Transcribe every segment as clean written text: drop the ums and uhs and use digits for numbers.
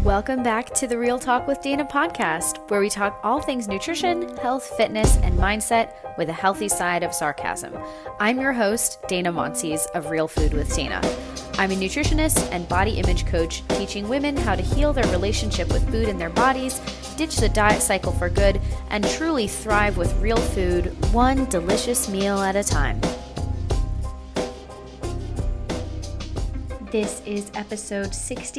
Welcome back to the Real Talk with Dana podcast, where we talk all things nutrition, health, fitness, and mindset with a healthy side of sarcasm. I'm your host, Dana Monsees of Real Food with Dana. I'm a nutritionist and body image coach, teaching women how to heal their relationship with food and their bodies, ditch the diet cycle for good, and truly thrive with real food, one delicious meal at a time. This is episode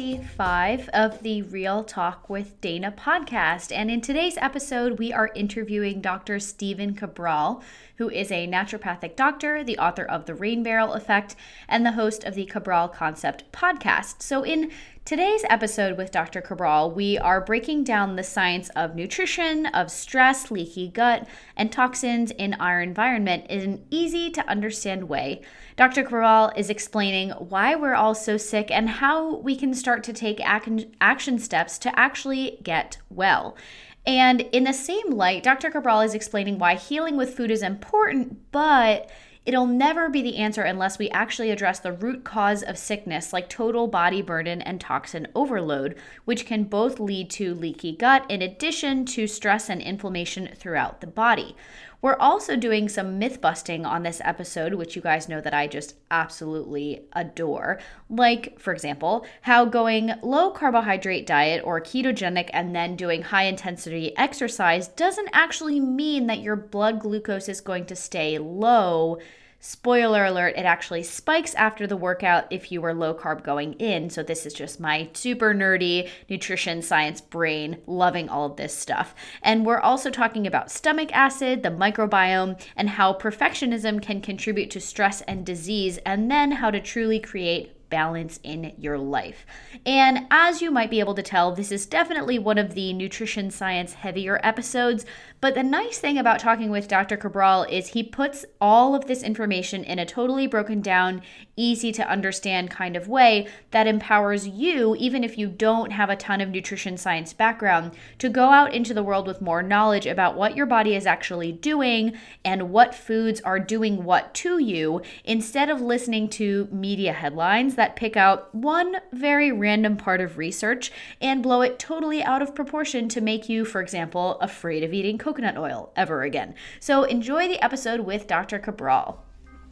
65 of the Real Talk with Dana podcast. And in today's episode, we are interviewing Dr. Stephen Cabral, who is a naturopathic doctor, the author of The Rain Barrel Effect, and the host of the Cabral Concept podcast. So in today's episode with Dr. Cabral, we are breaking down the science of nutrition, of stress, leaky gut, and toxins in our environment in an easy to understand way. Dr. Cabral is explaining why we're all so sick and how we can start to take action steps to actually get well. And in the same light, Dr. Cabral is explaining why healing with food is important, but it'll never be the answer unless we actually address the root cause of sickness, like total body burden and toxin overload, which can both lead to leaky gut in addition to stress and inflammation throughout the body. We're also doing some myth busting on this episode, which you guys know that I just absolutely adore. Like, for example, how going low carbohydrate diet or ketogenic and then doing high intensity exercise doesn't actually mean that your blood glucose is going to stay low. Spoiler alert, it actually spikes after the workout if you were low carb going in. So this is just my super nerdy nutrition science brain loving all of this stuff. And we're also talking about stomach acid, the microbiome, and how perfectionism can contribute to stress and disease, and then how to truly create balance in your life. And as you might be able to tell, this is definitely one of the nutrition science heavier episodes, but the nice thing about talking with Dr. Cabral is he puts all of this information in a totally broken down, easy to understand kind of way that empowers you, even if you don't have a ton of nutrition science background, to go out into the world with more knowledge about what your body is actually doing and what foods are doing what to you, instead of listening to media headlines that pick out one very random part of research and blow it totally out of proportion to make you, for example, afraid of eating coconut oil ever again. So enjoy the episode with Dr. Cabral.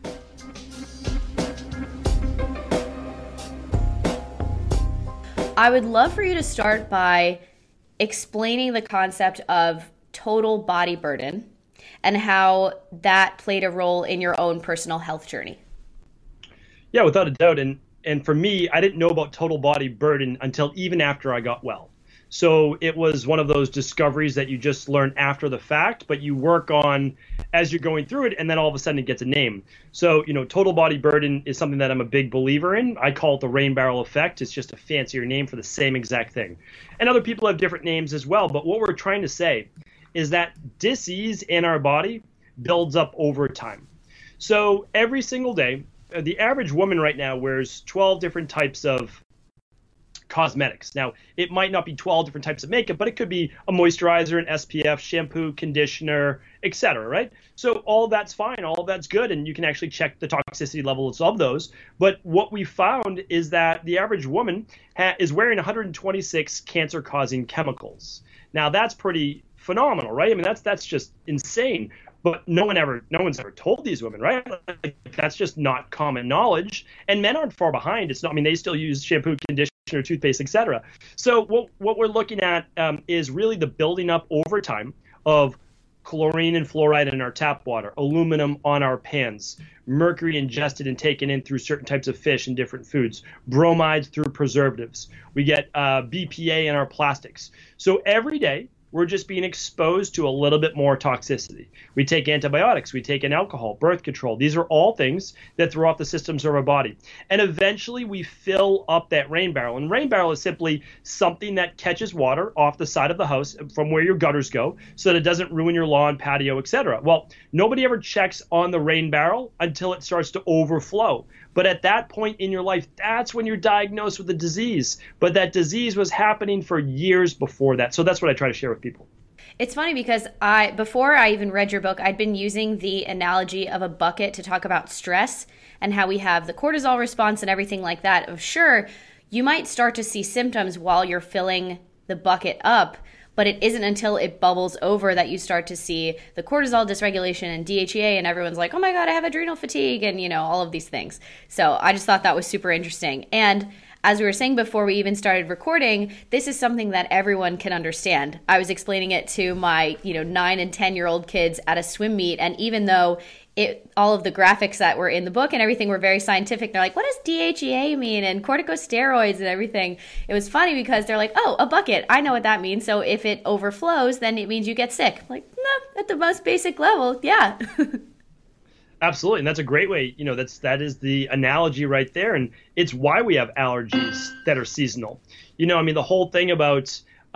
I would love for you to start by explaining the concept of total body burden and how that played a role in your own personal health journey. Yeah, without a doubt. And for me, I didn't know about total body burden until even after I got well. So it was one of those discoveries that you just learn after the fact, but you work on as you're going through it, and then all of a sudden it gets a name. So, total body burden is something that I'm a big believer in. I call it the Rain Barrel Effect. It's just a fancier name for the same exact thing. And other people have different names as well, but what we're trying to say is that disease in our body builds up over time. So every single day, the average woman right now wears 12 different types of cosmetics. Now, it might not be 12 different types of makeup, but it could be a moisturizer, an SPF, shampoo, conditioner, etc., right? So all of that's fine, all of that's good, and you can actually check the toxicity levels of those. But what we found is that the average woman is wearing 126 cancer-causing chemicals. Now, that's pretty phenomenal, right? I mean, that's just insane. But no one's ever told these women, right? Like, that's just not common knowledge. And men aren't far behind. They still use shampoo, conditioner, toothpaste, etc. So what we're looking at is really the building up over time of chlorine and fluoride in our tap water, aluminum on our pans, mercury ingested and taken in through certain types of fish and different foods, bromides through preservatives. We get BPA in our plastics. So every day, we're just being exposed to a little bit more toxicity. We take antibiotics, we take in alcohol, birth control. These are all things that throw off the systems of our body. And eventually we fill up that rain barrel. And rain barrel is simply something that catches water off the side of the house from where your gutters go so that it doesn't ruin your lawn, patio, etc. Well, nobody ever checks on the rain barrel until it starts to overflow. But at that point in your life, that's when you're diagnosed with a disease. But that disease was happening for years before that. So that's what I try to share with people. It's funny because before I even read your book, I'd been using the analogy of a bucket to talk about stress and how we have the cortisol response and everything like that. Of sure, you might start to see symptoms while you're filling the bucket up, but it isn't until it bubbles over that you start to see the cortisol dysregulation and DHEA, and everyone's like, oh my God, I have adrenal fatigue, and all of these things. So I just thought that was super interesting. And as we were saying before we even started recording, this is something that everyone can understand. I was explaining it to my 9 and 10-year-old kids at a swim meet, and even though all of the graphics that were in the book and everything were very scientific, they're like, what does DHEA mean, and corticosteroids and everything? It was funny because they're like, oh, a bucket, I know what that means. So if it overflows, then it means you get sick. I'm like, no, at the most basic level, yeah. Absolutely. And that's a great way, that is the analogy right there. And it's why we have allergies that are seasonal. The whole thing about,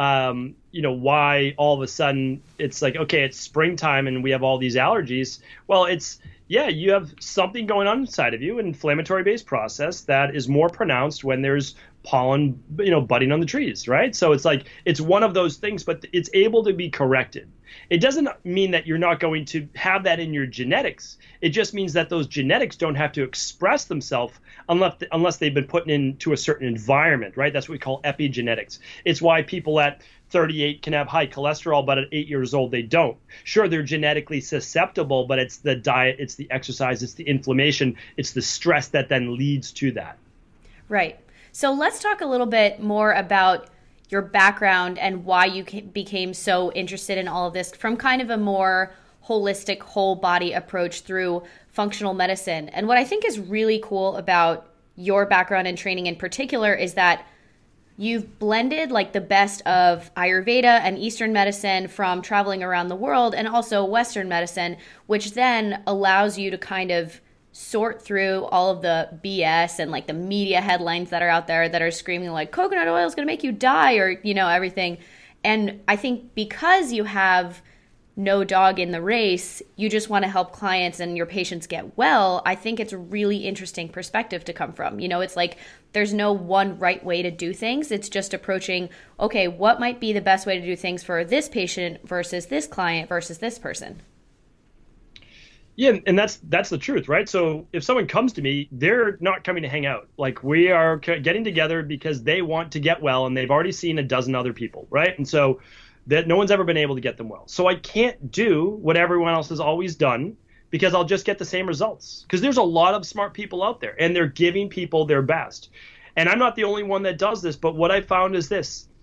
why all of a sudden it's like, okay, it's springtime and we have all these allergies. Well, you have something going on inside of you, an inflammatory based process that is more pronounced when there's pollen, budding on the trees, right? So it's one of those things, but it's able to be corrected. It doesn't mean that you're not going to have that in your genetics. It just means that those genetics don't have to express themselves unless they've been put into a certain environment, right? That's what we call epigenetics. It's why people at 38 can have high cholesterol, but at 8 years old, they don't. Sure, they're genetically susceptible, but it's the diet, it's the exercise, it's the inflammation, it's the stress that then leads to that. Right. So let's talk a little bit more about your background and why you became so interested in all of this from kind of a more holistic, whole body approach through functional medicine. And what I think is really cool about your background and training in particular is that you've blended like the best of Ayurveda and Eastern medicine from traveling around the world, and also Western medicine, which then allows you to kind of sort through all of the BS and like the media headlines that are out there that are screaming like coconut oil is going to make you die, or everything. And I think because you have no dog in the race, you just want to help clients and your patients get well. I think it's a really interesting perspective to come from. It's like there's no one right way to do things. It's just approaching, okay, what might be the best way to do things for this patient versus this client versus this person. Yeah, and that's the truth, right? So if someone comes to me, they're not coming to hang out. Like, we are getting together because they want to get well, and they've already seen a dozen other people, right? And so that no one's ever been able to get them well. So I can't do what everyone else has always done, because I'll just get the same results. Because there's a lot of smart people out there, and they're giving people their best. And I'm not the only one that does this, but what I found is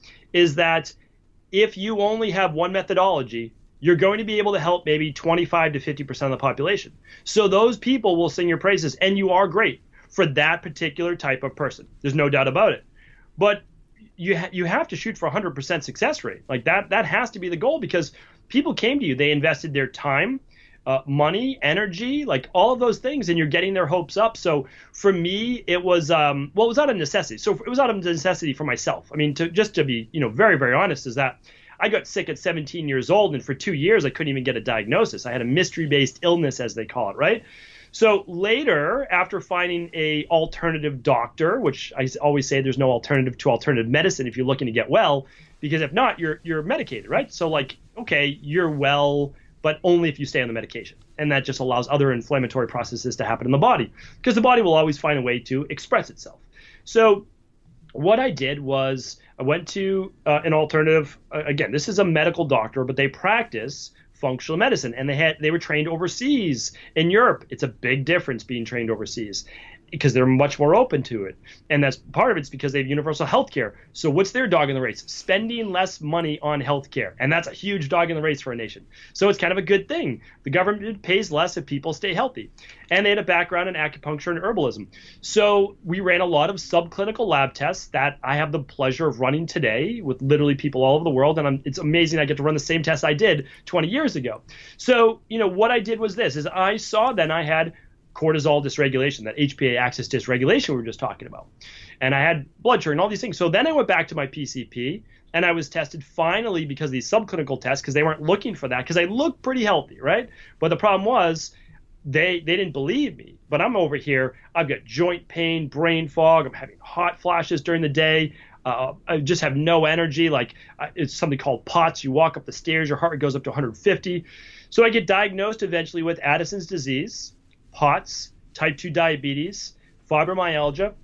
that if you only have one methodology, you're going to be able to help maybe 25 to 50% of the population. So those people will sing your praises, and you are great for that particular type of person. There's no doubt about it. But you have to shoot for 100% success rate. Like that has to be the goal, because people came to you, they invested their time, money, energy, like all of those things, and you're getting their hopes up. So for me, it was, it was out of necessity. So it was out of necessity for myself. I mean, to be, very, very honest, is that I got sick at 17 years old, and for 2 years, I couldn't even get a diagnosis. I had a mystery-based illness, as they call it, right? So later, after finding a alternative doctor, which I always say there's no alternative to alternative medicine if you're looking to get well, because if not, you're medicated, right? So like, okay, you're well, but only if you stay on the medication. And that just allows other inflammatory processes to happen in the body, because the body will always find a way to express itself. So what I did was I went to an alternative. Again, this is a medical doctor, but they practice functional medicine, and they were trained overseas in Europe. It's a big difference being trained overseas, because they're much more open to it. And that's part of it's because they have universal health care. So what's their dog in the race? Spending less money on health care. And that's a huge dog in the race for a nation. So it's kind of a good thing. The government pays less if people stay healthy. And they had a background in acupuncture and herbalism. So we ran a lot of subclinical lab tests that I have the pleasure of running today with literally people all over the world. And it's amazing I get to run the same tests I did 20 years ago. So, what I did was this, is I saw then I had cortisol dysregulation, that HPA axis dysregulation we were just talking about. And I had blood sugar and all these things. So then I went back to my PCP, and I was tested finally, because of these subclinical tests, because they weren't looking for that, because I looked pretty healthy, right? But the problem was they didn't believe me. But I'm over here, I've got joint pain, brain fog, I'm having hot flashes during the day. I just have no energy. It's something called POTS. You walk up the stairs, your heart rate goes up to 150. So I get diagnosed eventually with Addison's disease, POTS, type 2 diabetes, fibromyalgia,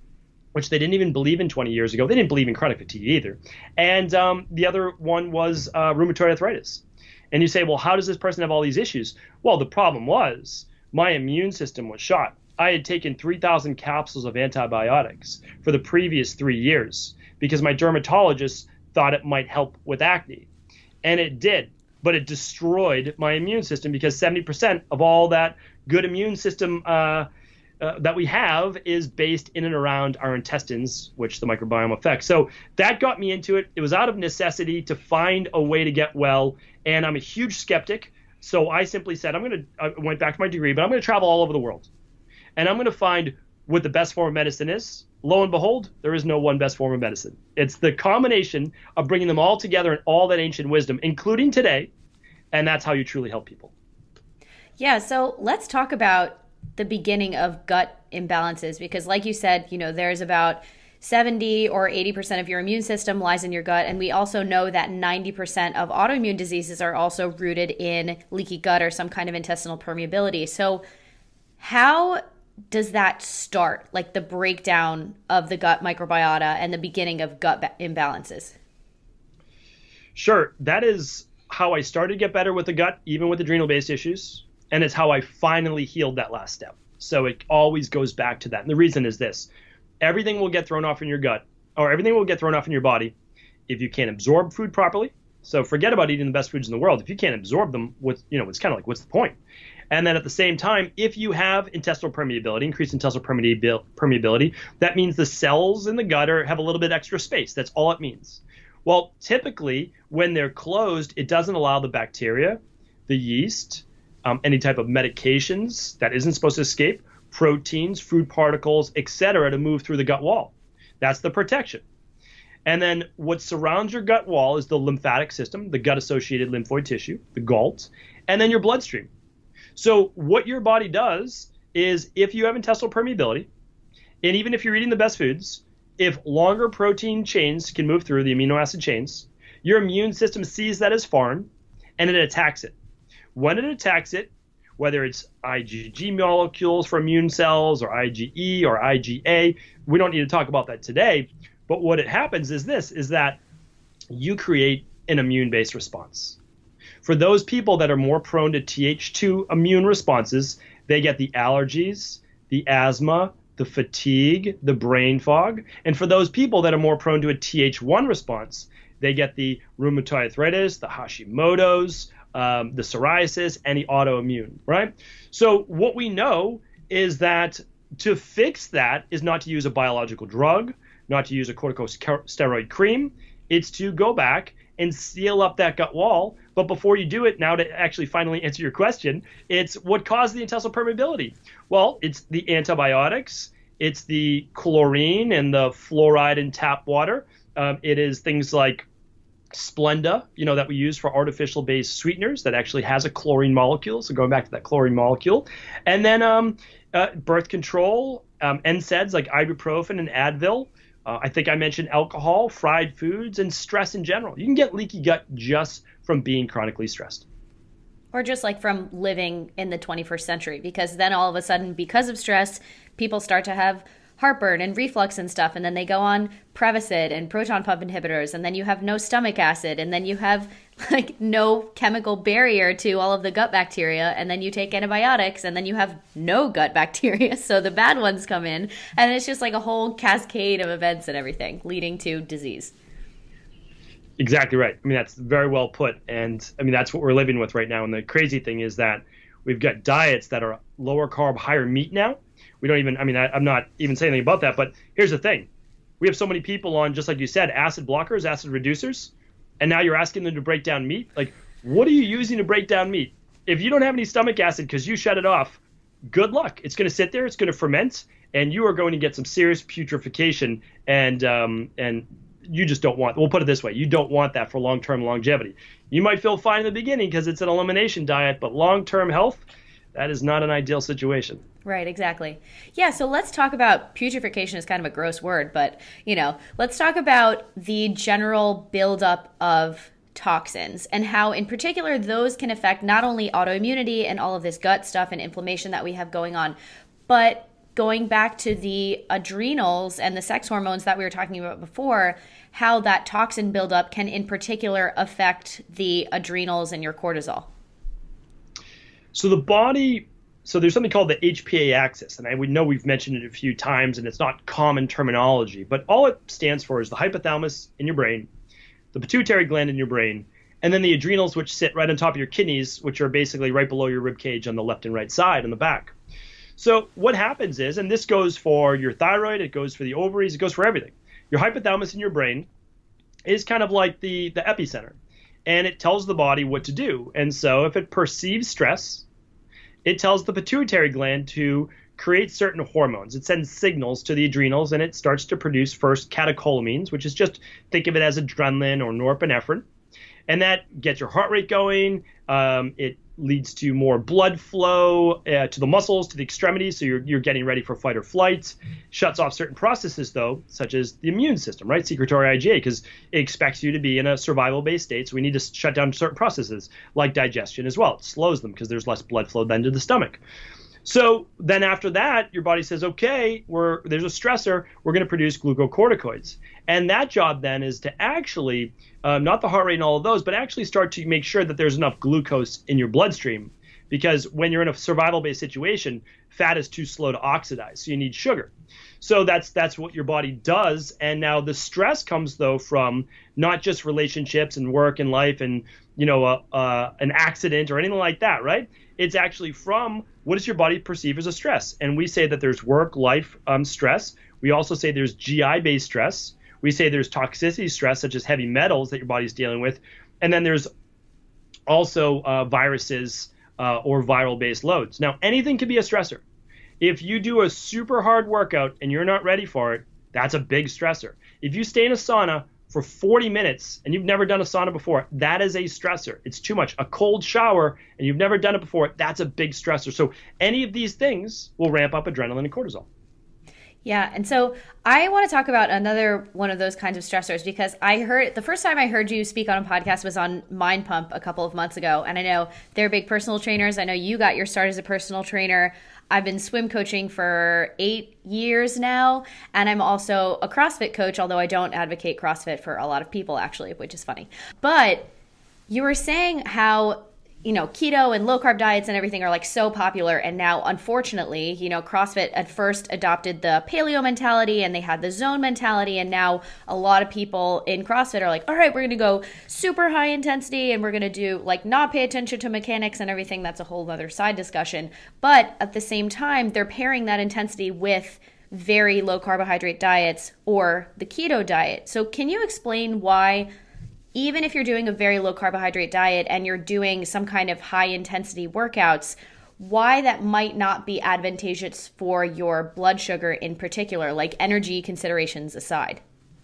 which they didn't even believe in 20 years ago. They didn't believe in chronic fatigue either. And the other one was rheumatoid arthritis. And you say, well, how does this person have all these issues? Well, the problem was my immune system was shot. I had taken 3,000 capsules of antibiotics for the previous 3 years because my dermatologist thought it might help with acne. And it did, but it destroyed my immune system because 70% of all that good immune system that we have is based in and around our intestines, which the microbiome affects. So that got me into it. It was out of necessity to find a way to get well. And I'm a huge skeptic. So I simply said, I went back to my degree, but I'm going to travel all over the world. And I'm going to find what the best form of medicine is. Lo and behold, there is no one best form of medicine. It's the combination of bringing them all together and all that ancient wisdom, including today. And that's how you truly help people. Yeah. So let's talk about the beginning of gut imbalances, because like you said, there's about 70 or 80% of your immune system lies in your gut. And we also know that 90% of autoimmune diseases are also rooted in leaky gut or some kind of intestinal permeability. So how does that start, like the breakdown of the gut microbiota and the beginning of gut imbalances? Sure. That is how I started to get better with the gut, even with adrenal-based issues. And it's how I finally healed that last step. So it always goes back to that. And the reason is this. Everything will get thrown off in your gut, or everything will get thrown off in your body if you can't absorb food properly. So forget about eating the best foods in the world. If you can't absorb them, it's kind of like, what's the point? And then at the same time, if you have intestinal permeability, increased intestinal permeability, that means the cells in the gut have a little bit extra space. That's all it means. Well, typically, when they're closed, it doesn't allow the bacteria, the yeast, any type of medications that isn't supposed to escape, proteins, food particles, etc., to move through the gut wall. That's the protection. And then what surrounds your gut wall is the lymphatic system, the gut-associated lymphoid tissue, the GALT, and then your bloodstream. So what your body does is if you have intestinal permeability, and even if you're eating the best foods, if longer protein chains can move through the amino acid chains, your immune system sees that as foreign and it attacks it. When it attacks it, whether it's IgG molecules for immune cells or IgE or IgA, we don't need to talk about that today. But what it happens is that you create an immune-based response. For those people that are more prone to Th2 immune responses, they get the allergies, the asthma, the fatigue, the brain fog. And for those people that are more prone to a Th1 response, they get the rheumatoid arthritis, the Hashimoto's, the psoriasis, and the autoimmune, right? So what we know is that to fix that is not to use a biological drug, not to use a corticosteroid cream. It's to go back and seal up that gut wall. But before you do it, now to actually finally answer your question, it's what caused the intestinal permeability. Well, it's the antibiotics, it's the chlorine and the fluoride in tap water. It is things like Splenda, that we use for artificial-based sweeteners that actually has a chlorine molecule. So going back to that chlorine molecule. And then birth control, NSAIDs like ibuprofen and Advil. I think I mentioned alcohol, fried foods, and stress in general. You can get leaky gut just from being chronically stressed. Or just like from living in the 21st century, because then all of a sudden, because of stress, people start to have heartburn and reflux and stuff, and then they go on Prevacid and proton pump inhibitors, and then you have no stomach acid, and then you have like no chemical barrier to all of the gut bacteria, and then you take antibiotics, and then you have no gut bacteria, so the bad ones come in, and it's just like a whole cascade of events and everything leading to disease. Exactly right. I mean, that's very well put, and I mean, that's what we're living with right now, and the crazy thing is that we've got diets that are lower carb, higher meat now. I'm not even saying anything about that, but here's the thing. We have so many people on, just like you said, acid blockers, acid reducers, and now you're asking them to break down meat. Like, what are you using to break down meat? If you don't have any stomach acid because you shut it off, good luck. It's going to sit there, it's going to ferment, and you are going to get some serious putrefaction, and you just don't want, we'll put it this way, you don't want that for long-term longevity. You might feel fine in the beginning because it's an elimination diet, but long-term health, that is not an ideal situation. Right, exactly. Yeah, so let's talk about putrefaction is kind of a gross word, but, let's talk about the general buildup of toxins and how in particular those can affect not only autoimmunity and all of this gut stuff and inflammation that we have going on, but going back to the adrenals and the sex hormones that we were talking about before, how that toxin buildup can in particular affect the adrenals and your cortisol. So the body, so there's something called the HPA axis, and we know we've mentioned it a few times, and it's not common terminology, but all it stands for is the hypothalamus in your brain, the pituitary gland in your brain, and then the adrenals, which sit right on top of your kidneys, which are basically right below your rib cage on the left and right side on the back. So what happens is, and this goes for your thyroid, it goes for the ovaries, it goes for everything. Your hypothalamus in your brain is kind of like the epicenter, and it tells the body what to do. And so if it perceives stress, it tells the pituitary gland to create certain hormones. It sends signals to the adrenals, and it starts to produce first catecholamines, which is just think of it as adrenaline or norepinephrine. And that gets your heart rate going. It leads to more blood flow to the muscles, to the extremities, so you're getting ready for fight or flight. Shuts off certain processes, though, such as the immune system, right? Secretory IgA, because it expects you to be in a survival-based state, so we need to shut down certain processes, like digestion as well. It slows them because there's less blood flow then to the stomach. So then after that, your body says, okay, there's a stressor, we're going to produce glucocorticoids. And that job then is to actually, not the heart rate and all of those, but actually start to make sure that there's enough glucose in your bloodstream. Because when you're in a survival-based situation, fat is too slow to oxidize, so you need sugar. So that's what your body does. And now the stress comes, though, from not just relationships and work and life and, an accident or anything like that, right? It's actually from what does your body perceive as a stress? And we say that there's work-life stress. We also say there's GI-based stress. We say there's toxicity stress, such as heavy metals that your body's dealing with. And then there's also viruses or viral-based loads. Now, anything can be a stressor. If you do a super hard workout and you're not ready for it, that's a big stressor. If you stay in a sauna for 40 minutes and you've never done a sauna before, that is a stressor. It's too much. A cold shower and you've never done it before, that's a big stressor. So any of these things will ramp up adrenaline and cortisol. Yeah. And so I want to talk about another one of those kinds of stressors, because the first time I heard you speak on a podcast was on Mind Pump a couple of months ago. And I know they're big personal trainers. I know you got your start as a personal trainer. I've been swim coaching for 8 years now, and I'm also a CrossFit coach, although I don't advocate CrossFit for a lot of people, actually, which is funny. But you were saying how, keto and low carb diets and everything are like so popular. And now, unfortunately, CrossFit at first adopted the paleo mentality and they had the zone mentality. And now a lot of people in CrossFit are like, all right, we're going to go super high intensity and we're going to do not pay attention to mechanics and everything. That's a whole other side discussion. But at the same time, they're pairing that intensity with very low carbohydrate diets or the keto diet. So can you explain why, even if you're doing a very low carbohydrate diet and you're doing some kind of high intensity workouts, why that might not be advantageous for your blood sugar in particular, like energy considerations aside?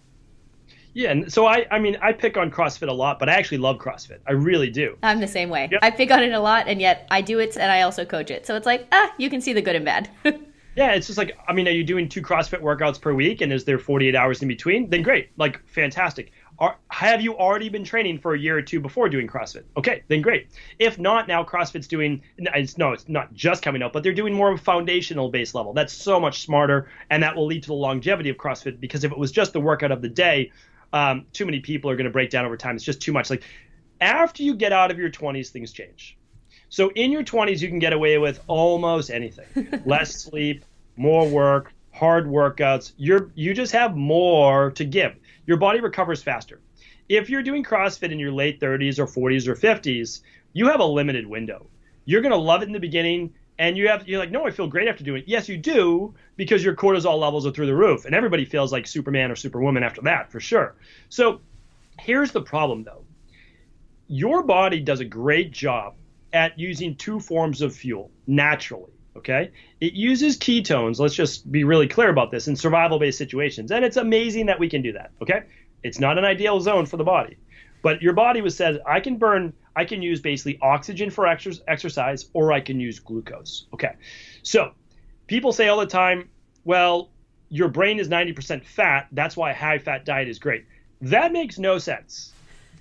Yeah, and so I pick on CrossFit a lot, but I actually love CrossFit. I really do. I'm the same way. Yep. I pick on it a lot, and yet I do it and I also coach it. So it's like, you can see the good and bad. Yeah, it's just like, are you doing 2 CrossFit workouts per week and is there 48 hours in between? Then great, fantastic. Have you already been training for a year or 2 before doing CrossFit? Okay, then great. If not, now CrossFit's it's not just coming out, but they're doing more of a foundational base level. That's so much smarter, and that will lead to the longevity of CrossFit, because if it was just the workout of the day, too many people are going to break down over time. It's just too much. After you get out of your 20s, things change. So in your 20s, you can get away with almost anything. Less sleep, more work, hard workouts. You just have more to give. Your body recovers faster. If you're doing CrossFit in your late 30s or 40s or 50s, you have a limited window. You're going to love it in the beginning, and you're like, no, I feel great after doing it. Yes, you do, because your cortisol levels are through the roof, and everybody feels like Superman or Superwoman after that, for sure. So here's the problem, though. Your body does a great job at using 2 forms of fuel naturally, okay? It uses ketones, let's just be really clear about this, in survival-based situations, and it's amazing that we can do that, okay? It's not an ideal zone for the body, but your body said, I can use basically oxygen for exercise, or I can use glucose, okay? So people say all the time, well, your brain is 90% fat, that's why a high-fat diet is great. That makes no sense.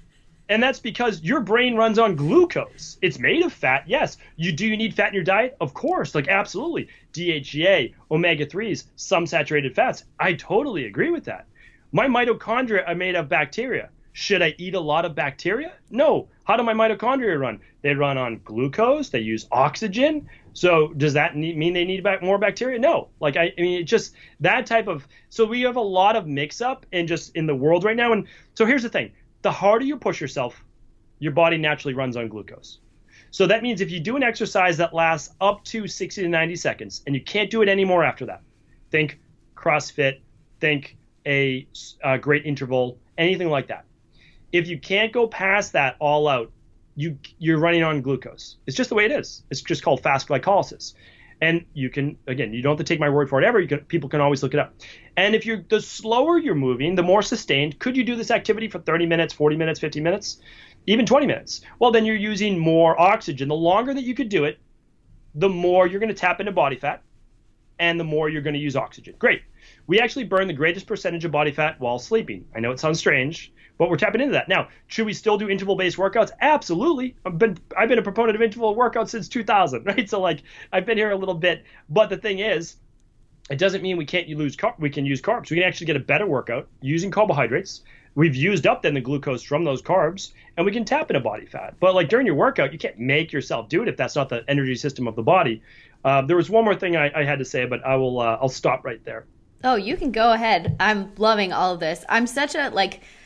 And that's because your brain runs on glucose. It's made of fat, yes. Do you need fat in your diet? Of course, like absolutely. DHEA, omega-3s, some saturated fats. I totally agree with that. My mitochondria are made of bacteria. Should I eat a lot of bacteria? No. How do my mitochondria run? They run on glucose. They use oxygen. So does that mean they need more bacteria? No. Like, I mean, it just that type of, so we have a lot of mix up in the world right now. And so here's the thing. The harder you push yourself, your body naturally runs on glucose. So that means if you do an exercise that lasts up to 60 to 90 seconds and you can't do it anymore after that, think CrossFit, think a great interval, anything like that. If you can't go past that all out, you're running on glucose. It's just the way it is. It's just called fast glycolysis. And you can, again, you don't have to take my word for it ever. People can always look it up. And if the slower you're moving, the more sustained. Could you do this activity for 30 minutes, 40 minutes, 50 minutes, even 20 minutes? Well, then you're using more oxygen. The longer that you could do it, the more you're going to tap into body fat and the more you're going to use oxygen. Great. We actually burn the greatest percentage of body fat while sleeping. I know it sounds strange, but we're tapping into that. Now, should we still do interval-based workouts? Absolutely. I've been a proponent of interval workouts since 2000, right? So like I've been here a little bit, but the thing is, it doesn't mean we can use carbs. We can actually get a better workout using carbohydrates. We've used up then the glucose from those carbs, and we can tap into body fat. But like during your workout, you can't make yourself do it if that's not the energy system of the body. There was one more thing I had to say, but I'll stop right there. Oh, you can go ahead. I'm loving all of this. I'm such a,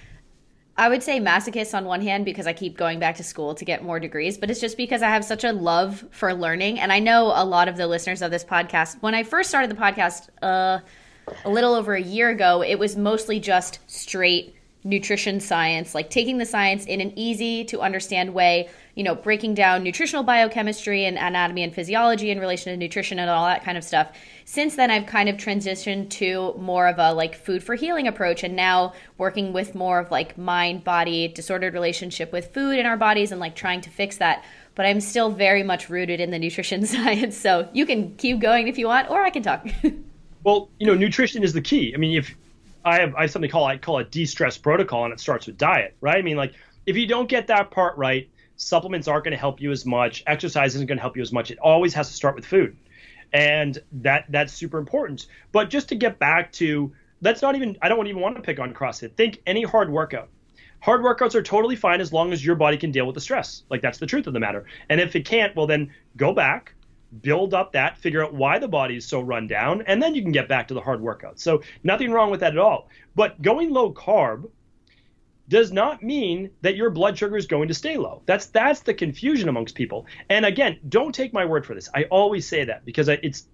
I would say masochist on one hand because I keep going back to school to get more degrees, but it's just because I have such a love for learning. And I know a lot of the listeners of this podcast, when I first started the podcast a little over a year ago, it was mostly just straight nutrition science, like taking the science in an easy to understand way, breaking down nutritional biochemistry and anatomy and physiology in relation to nutrition and all that kind of stuff. Since then, I've kind of transitioned to more of a food for healing approach, and now working with more of mind, body, disordered relationship with food in our bodies and trying to fix that. But I'm still very much rooted in the nutrition science. So you can keep going if you want, or I can talk. Well, nutrition is the key. I mean, if I have something I call a de-stress protocol, and it starts with diet, right? I mean, if you don't get that part right, supplements aren't going to help you as much. Exercise isn't going to help you as much. It always has to start with food. And that's super important. But just to get back to, I don't even want to pick on CrossFit. Think any hard workout. Hard workouts are totally fine as long as your body can deal with the stress. That's the truth of the matter. And if it can't, well, then go back, build up that, figure out why the body is so run down, and then you can get back to the hard workout. So nothing wrong with that at all. But going low carb does not mean that your blood sugar is going to stay low. That's the confusion amongst people. And again, don't take my word for this. I always say that because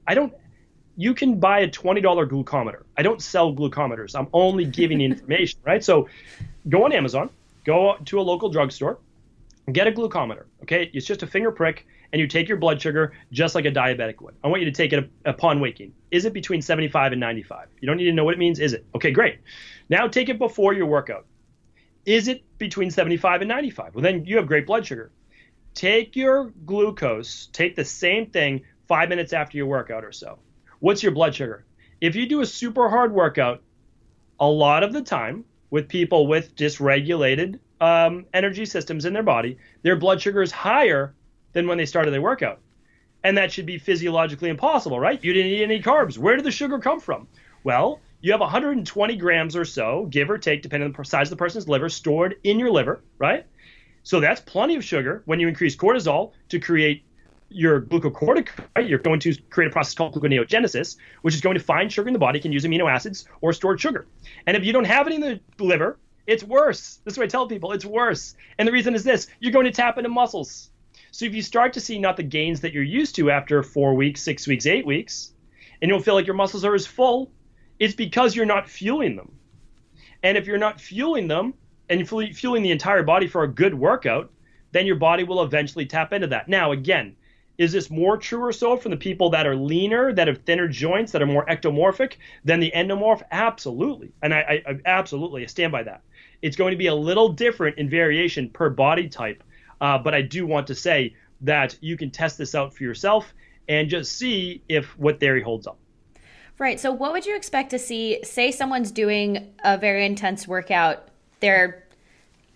you can buy a $20 glucometer. I don't sell glucometers. I'm only giving information, right? So go on Amazon, go to a local drugstore, get a glucometer, okay? It's just a finger prick, and you take your blood sugar just like a diabetic would. I want you to take it upon waking. Is it between 75 and 95? You don't need to know what it means, is it? Okay, great. Now take it before your workout. Is it between 75 and 95? Well, then you have great blood sugar. Take your glucose, take the same thing 5 minutes after your workout or so. What's your blood sugar? If you do a super hard workout, a lot of the time with people with dysregulated energy systems in their body, their blood sugar is higher than when they started their workout. And that should be physiologically impossible, right? You didn't eat any carbs. Where did the sugar come from? Well, you have 120 grams or so, give or take, depending on the size of the person's liver, stored in your liver, right? So that's plenty of sugar. When you increase cortisol to create your glucocorticoid, right, you're going to create a process called gluconeogenesis, which is going to find sugar in the body, can use amino acids or stored sugar. And if you don't have it in the liver, it's worse. This is what I tell people. It's worse. And the reason is this. You're going to tap into muscles. So if you start to see not the gains that you're used to after 4 weeks, 6 weeks, 8 weeks, and you don't feel like your muscles are as full, it's because you're not fueling them. And if you're not fueling them and you're fueling the entire body for a good workout, then your body will eventually tap into that. Now, again, is this more true or so from the people that are leaner, that have thinner joints, that are more ectomorphic than the endomorph? Absolutely. And I absolutely stand by that. It's going to be a little different in variation per body type. But I do want to say that you can test this out for yourself and just see if what theory holds up. Right. So what would you expect to see? Say someone's doing a very intense workout. They're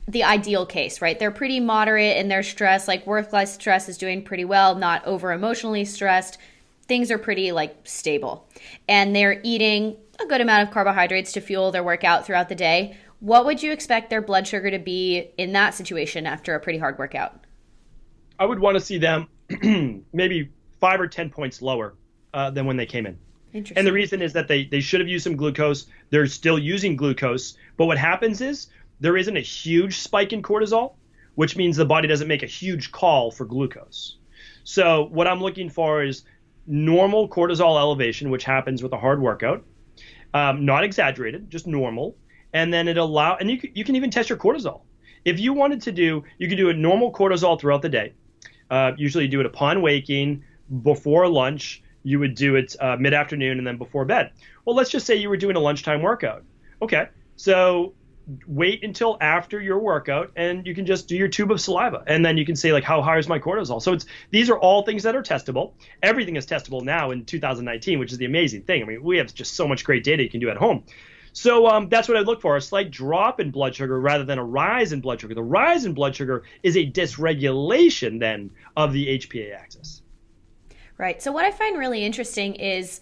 the ideal case, right? They're pretty moderate in their stress, like work-life stress is doing pretty well, not over emotionally stressed. Things are pretty like stable. And they're eating a good amount of carbohydrates to fuel their workout throughout the day. What would you expect their blood sugar to be in that situation after a pretty hard workout? I would want to see them maybe 5 or 10 points lower than when they came in. Interesting. And the reason is that they should have used some glucose. They're still using glucose. But what happens is there isn't a huge spike in cortisol, which means the body doesn't make a huge call for glucose. So what I'm looking for is normal cortisol elevation, which happens with a hard workout, not exaggerated, just normal. And then and you can even test your cortisol. If you wanted to you could do a normal cortisol throughout the day. Usually you do it upon waking, before lunch. You would do it mid-afternoon and then before bed. Well, let's just say you were doing a lunchtime workout. Okay, so wait until after your workout and you can just do your tube of saliva. And then you can say, like, how high is my cortisol? So these are all things that are testable. Everything is testable now in 2019, which is the amazing thing. I mean, we have just so much great data you can do at home. So that's what I look for, a slight drop in blood sugar rather than a rise in blood sugar. The rise in blood sugar is a dysregulation then of the HPA axis. Right. So what I find really interesting is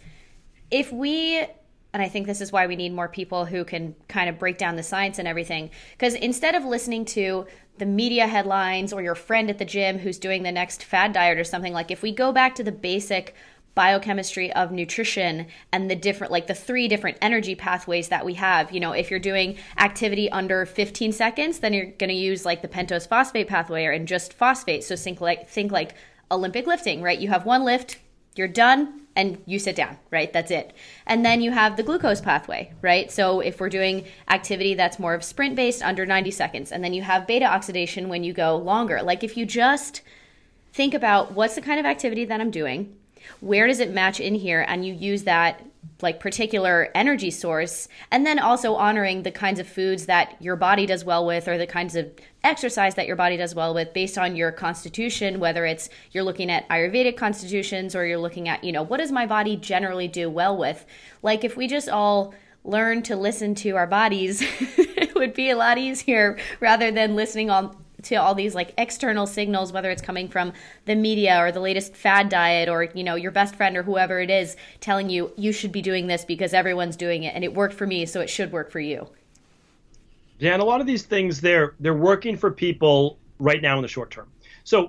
and I think this is why we need more people who can kind of break down the science and everything, because instead of listening to the media headlines or your friend at the gym who's doing the next fad diet or something, like if we go back to the basic biochemistry of nutrition and the 3 different energy pathways that we have, if you're doing activity under 15 seconds, then you're going to use like the pentose phosphate pathway and just phosphate. So think like Olympic lifting, right? You have one lift, you're done, and you sit down, right? That's it. And then you have the glucose pathway, right? So if we're doing activity that's more of sprint based, under 90 seconds, and then you have beta oxidation when you go longer. Like if you just think about what's the kind of activity that I'm doing, where does it match in here, and you use that like particular energy source, and then also honoring the kinds of foods that your body does well with, or the kinds of exercise that your body does well with based on your constitution, whether it's you're looking at Ayurvedic constitutions or you're looking at, what does my body generally do well with? Like if we just all learn to listen to our bodies, it would be a lot easier rather than listening to all these like external signals, whether it's coming from the media or the latest fad diet or, your best friend or whoever it is telling you, you should be doing this because everyone's doing it and it worked for me, so it should work for you. Yeah, and a lot of these things, they're working for people right now in the short term. So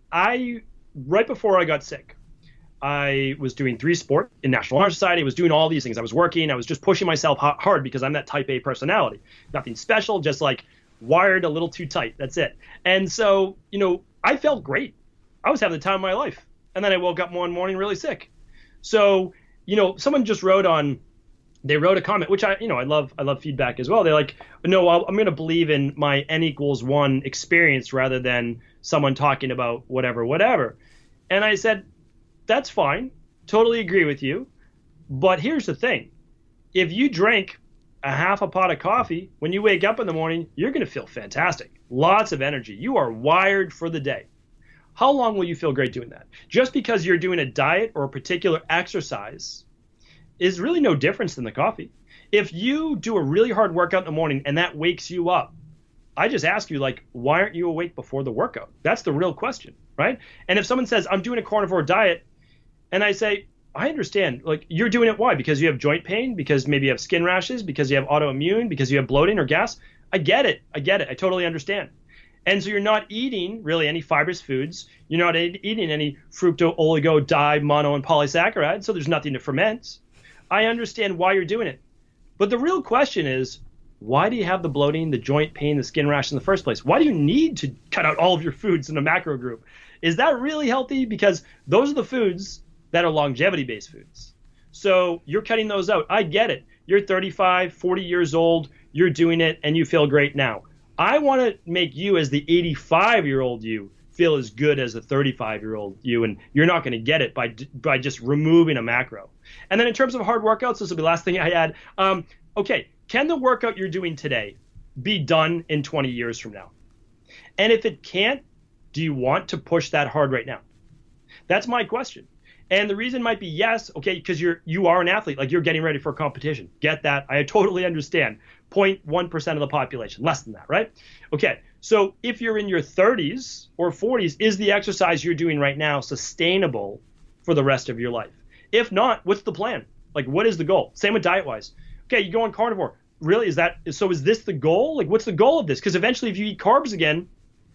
right before I got sick, I was doing 3 sport in National Honor Society. I was doing all these things. I was working. I was just pushing myself hard because I'm that type A personality. Nothing special, just like wired a little too tight. That's it. And so, I felt great. I was having the time of my life. And then I woke up one morning really sick. So, someone just wrote a comment, which I love feedback as well. They're like, no, I'm going to believe in my N=1 experience rather than someone talking about whatever. And I said, that's fine. Totally agree with you. But here's the thing. If you drink a half a pot of coffee, when you wake up in the morning, you're going to feel fantastic. Lots of energy. You are wired for the day. How long will you feel great doing that? Just because you're doing a diet or a particular exercise is really no difference than the coffee. If you do a really hard workout in the morning and that wakes you up, I just ask you, like, why aren't you awake before the workout? That's the real question, right? And if someone says, I'm doing a carnivore diet, and I say, I understand, like, you're doing it, why? Because you have joint pain, because maybe you have skin rashes, because you have autoimmune, because you have bloating or gas. I get it. I totally understand. And so you're not eating really any fibrous foods. You're not eating any fructo, oligo, di, mono, and polysaccharide, so there's nothing to ferment. I understand why you're doing it. But the real question is, why do you have the bloating, the joint pain, the skin rash in the first place? Why do you need to cut out all of your foods in a macro group? Is that really healthy? Because those are the foods that are longevity-based foods. So you're cutting those out. I get it. You're 35, 40 years old, you're doing it, and you feel great now. I want to make you, as the 85-year-old you, feel as good as the 35-year-old you, and you're not going to get it by just removing a macro. And then in terms of hard workouts, this will be the last thing I add. Okay, can the workout you're doing today be done in 20 years from now? And if it can't, do you want to push that hard right now? That's my question. And the reason might be yes, okay, because you are an athlete, like you're getting ready for a competition. Get that? I totally understand. 0.1% of the population, less than that, right? Okay, so if you're in your 30s or 40s, is the exercise you're doing right now sustainable for the rest of your life? If not, what's the plan? Like, what is the goal? Same with diet-wise. Okay, you go on carnivore. Really, is this the goal? Like, what's the goal of this? Because eventually, if you eat carbs again,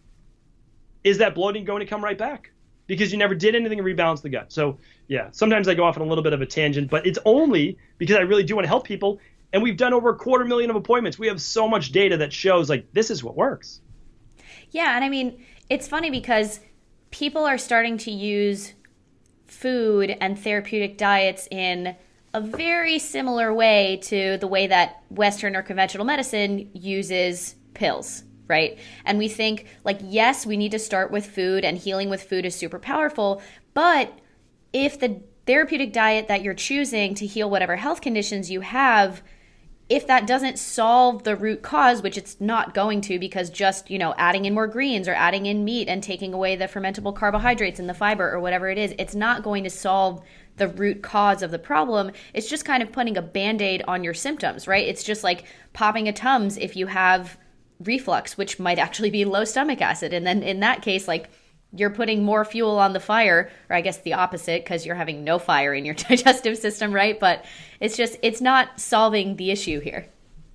is that bloating going to come right back? Because you never did anything to rebalance the gut. So yeah, sometimes I go off on a little bit of a tangent, but it's only because I really do want to help people. And we've done over 250,000 of appointments. We have so much data that shows like this is what works. Yeah, and I mean, it's funny because people are starting to use food and therapeutic diets in a very similar way to the way that Western or conventional medicine uses pills, right? And we think like, yes, we need to start with food and healing with food is super powerful. But if the therapeutic diet that you're choosing to heal whatever health conditions you have, if that doesn't solve the root cause, which it's not going to, because just, adding in more greens or adding in meat and taking away the fermentable carbohydrates and the fiber or whatever it is, it's not going to solve the root cause of the problem. It's just kind of putting a Band-Aid on your symptoms, right? It's just like popping a Tums if you have reflux, which might actually be low stomach acid. And then in that case, like, you're putting more fuel on the fire, or I guess the opposite, because you're having no fire in your digestive system, right? But it's not solving the issue here.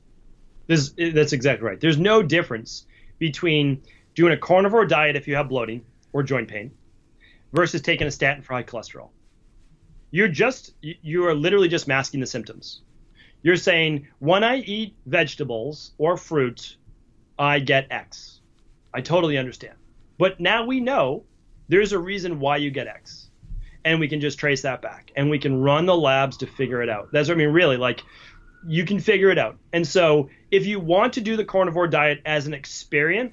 That's exactly right. There's no difference between doing a carnivore diet if you have bloating or joint pain versus taking a statin for high cholesterol. You are literally just masking the symptoms. You're saying, when I eat vegetables or fruit, I get X. I totally understand. But now we know there's a reason why you get X. And we can just trace that back. And we can run the labs to figure it out. That's what I mean, really, like, you can figure it out. And so if you want to do the carnivore diet as an experiment,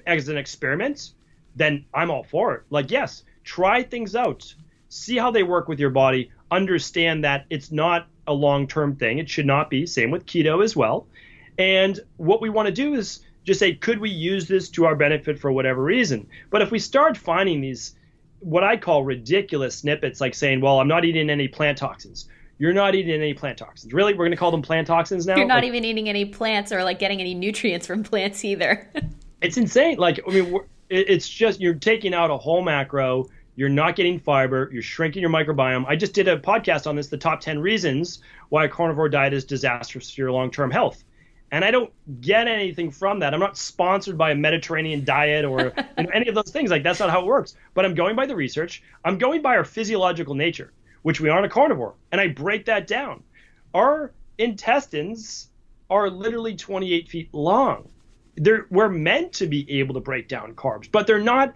then I'm all for it. Like, yes, try things out. See how they work with your body. Understand that it's not a long-term thing. It should not be. Same with keto as well. And what we want to do is just say, could we use this to our benefit for whatever reason? But if we start finding these, what I call ridiculous snippets, like saying, well, I'm not eating any plant toxins. You're not eating any plant toxins. Really? We're going to call them plant toxins now? You're not even eating any plants or like getting any nutrients from plants either. It's insane. Like, I mean, it's just, you're taking out a whole macro. You're not getting fiber. You're shrinking your microbiome. I just did a podcast on this, the top 10 reasons why a carnivore diet is disastrous for your long-term health. And I don't get anything from that. I'm not sponsored by a Mediterranean diet or any of those things. Like, that's not how it works. But I'm going by the research. I'm going by our physiological nature, which we aren't a carnivore. And I break that down. Our intestines are literally 28 feet long. We're meant to be able to break down carbs, but they're not,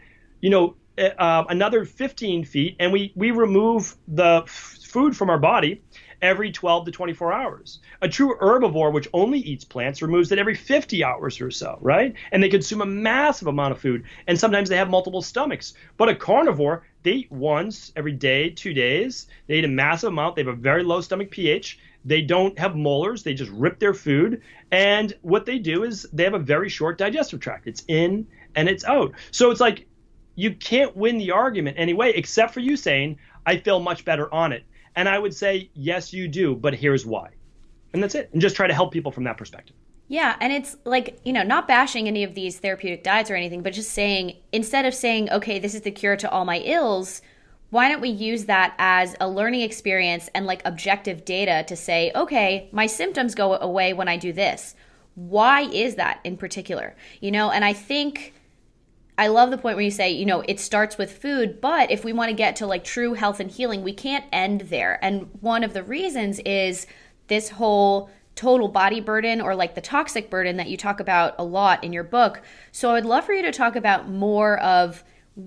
another 15 feet. And we remove the food from our body every 12 to 24 hours. A true herbivore, which only eats plants, removes it every 50 hours or so, right? And they consume a massive amount of food. And sometimes they have multiple stomachs. But a carnivore, they eat once every day, 2 days. They eat a massive amount. They have a very low stomach pH. They don't have molars. They just rip their food. And what they do is they have a very short digestive tract. It's in and it's out. So it's like, you can't win the argument anyway, except for you saying, I feel much better on it. And I would say, yes, you do, but here's why. And that's it. And just try to help people from that perspective. Yeah. And it's like, not bashing any of these therapeutic diets or anything, but just saying, instead of saying, okay, this is the cure to all my ills, why don't we use that as a learning experience and like objective data to say, okay, my symptoms go away when I do this. Why is that in particular? And I think I love the point where you say, it starts with food, but if we want to get to like true health and healing, we can't end there. And one of the reasons is this whole total body burden, or like the toxic burden that you talk about a lot in your book. So I'd love for you to talk about more of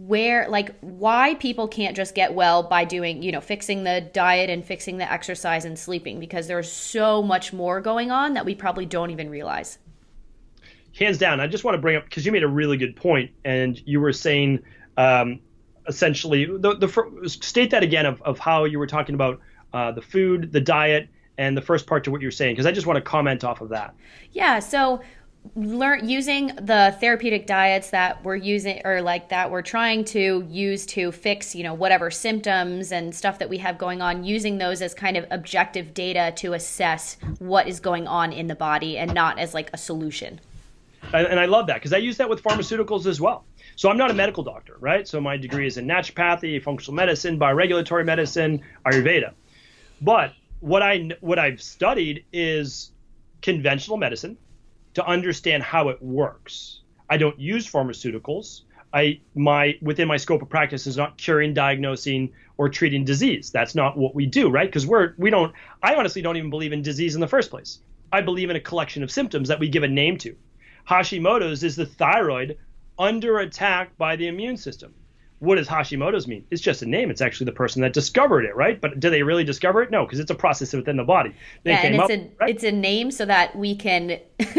why people can't just get well by doing, fixing the diet and fixing the exercise and sleeping, because there's so much more going on that we probably don't even realize. Hands down, I just want to bring up, because you made a really good point, and you were saying essentially, state that again of how you were talking about the food, the diet, and the first part to what you're saying, because I just want to comment off of that. Yeah, so using the therapeutic diets that we're using, or like that we're trying to use to fix, whatever symptoms and stuff that we have going on, using those as kind of objective data to assess what is going on in the body and not as like a solution. And I love that because I use that with pharmaceuticals as well. So I'm not a medical doctor, right? So my degree is in naturopathy, functional medicine, bioregulatory medicine, Ayurveda. But what I've studied is conventional medicine to understand how it works. I don't use pharmaceuticals. Within my scope of practice is not curing, diagnosing, or treating disease. That's not what we do, right? Because I honestly don't even believe in disease in the first place. I believe in a collection of symptoms that we give a name to. Hashimoto's is the thyroid under attack by the immune system. What does Hashimoto's mean? It's just a name. It's actually the person that discovered it, right? But do they really discover it? No, because it's a process within the body. It's a name so that we can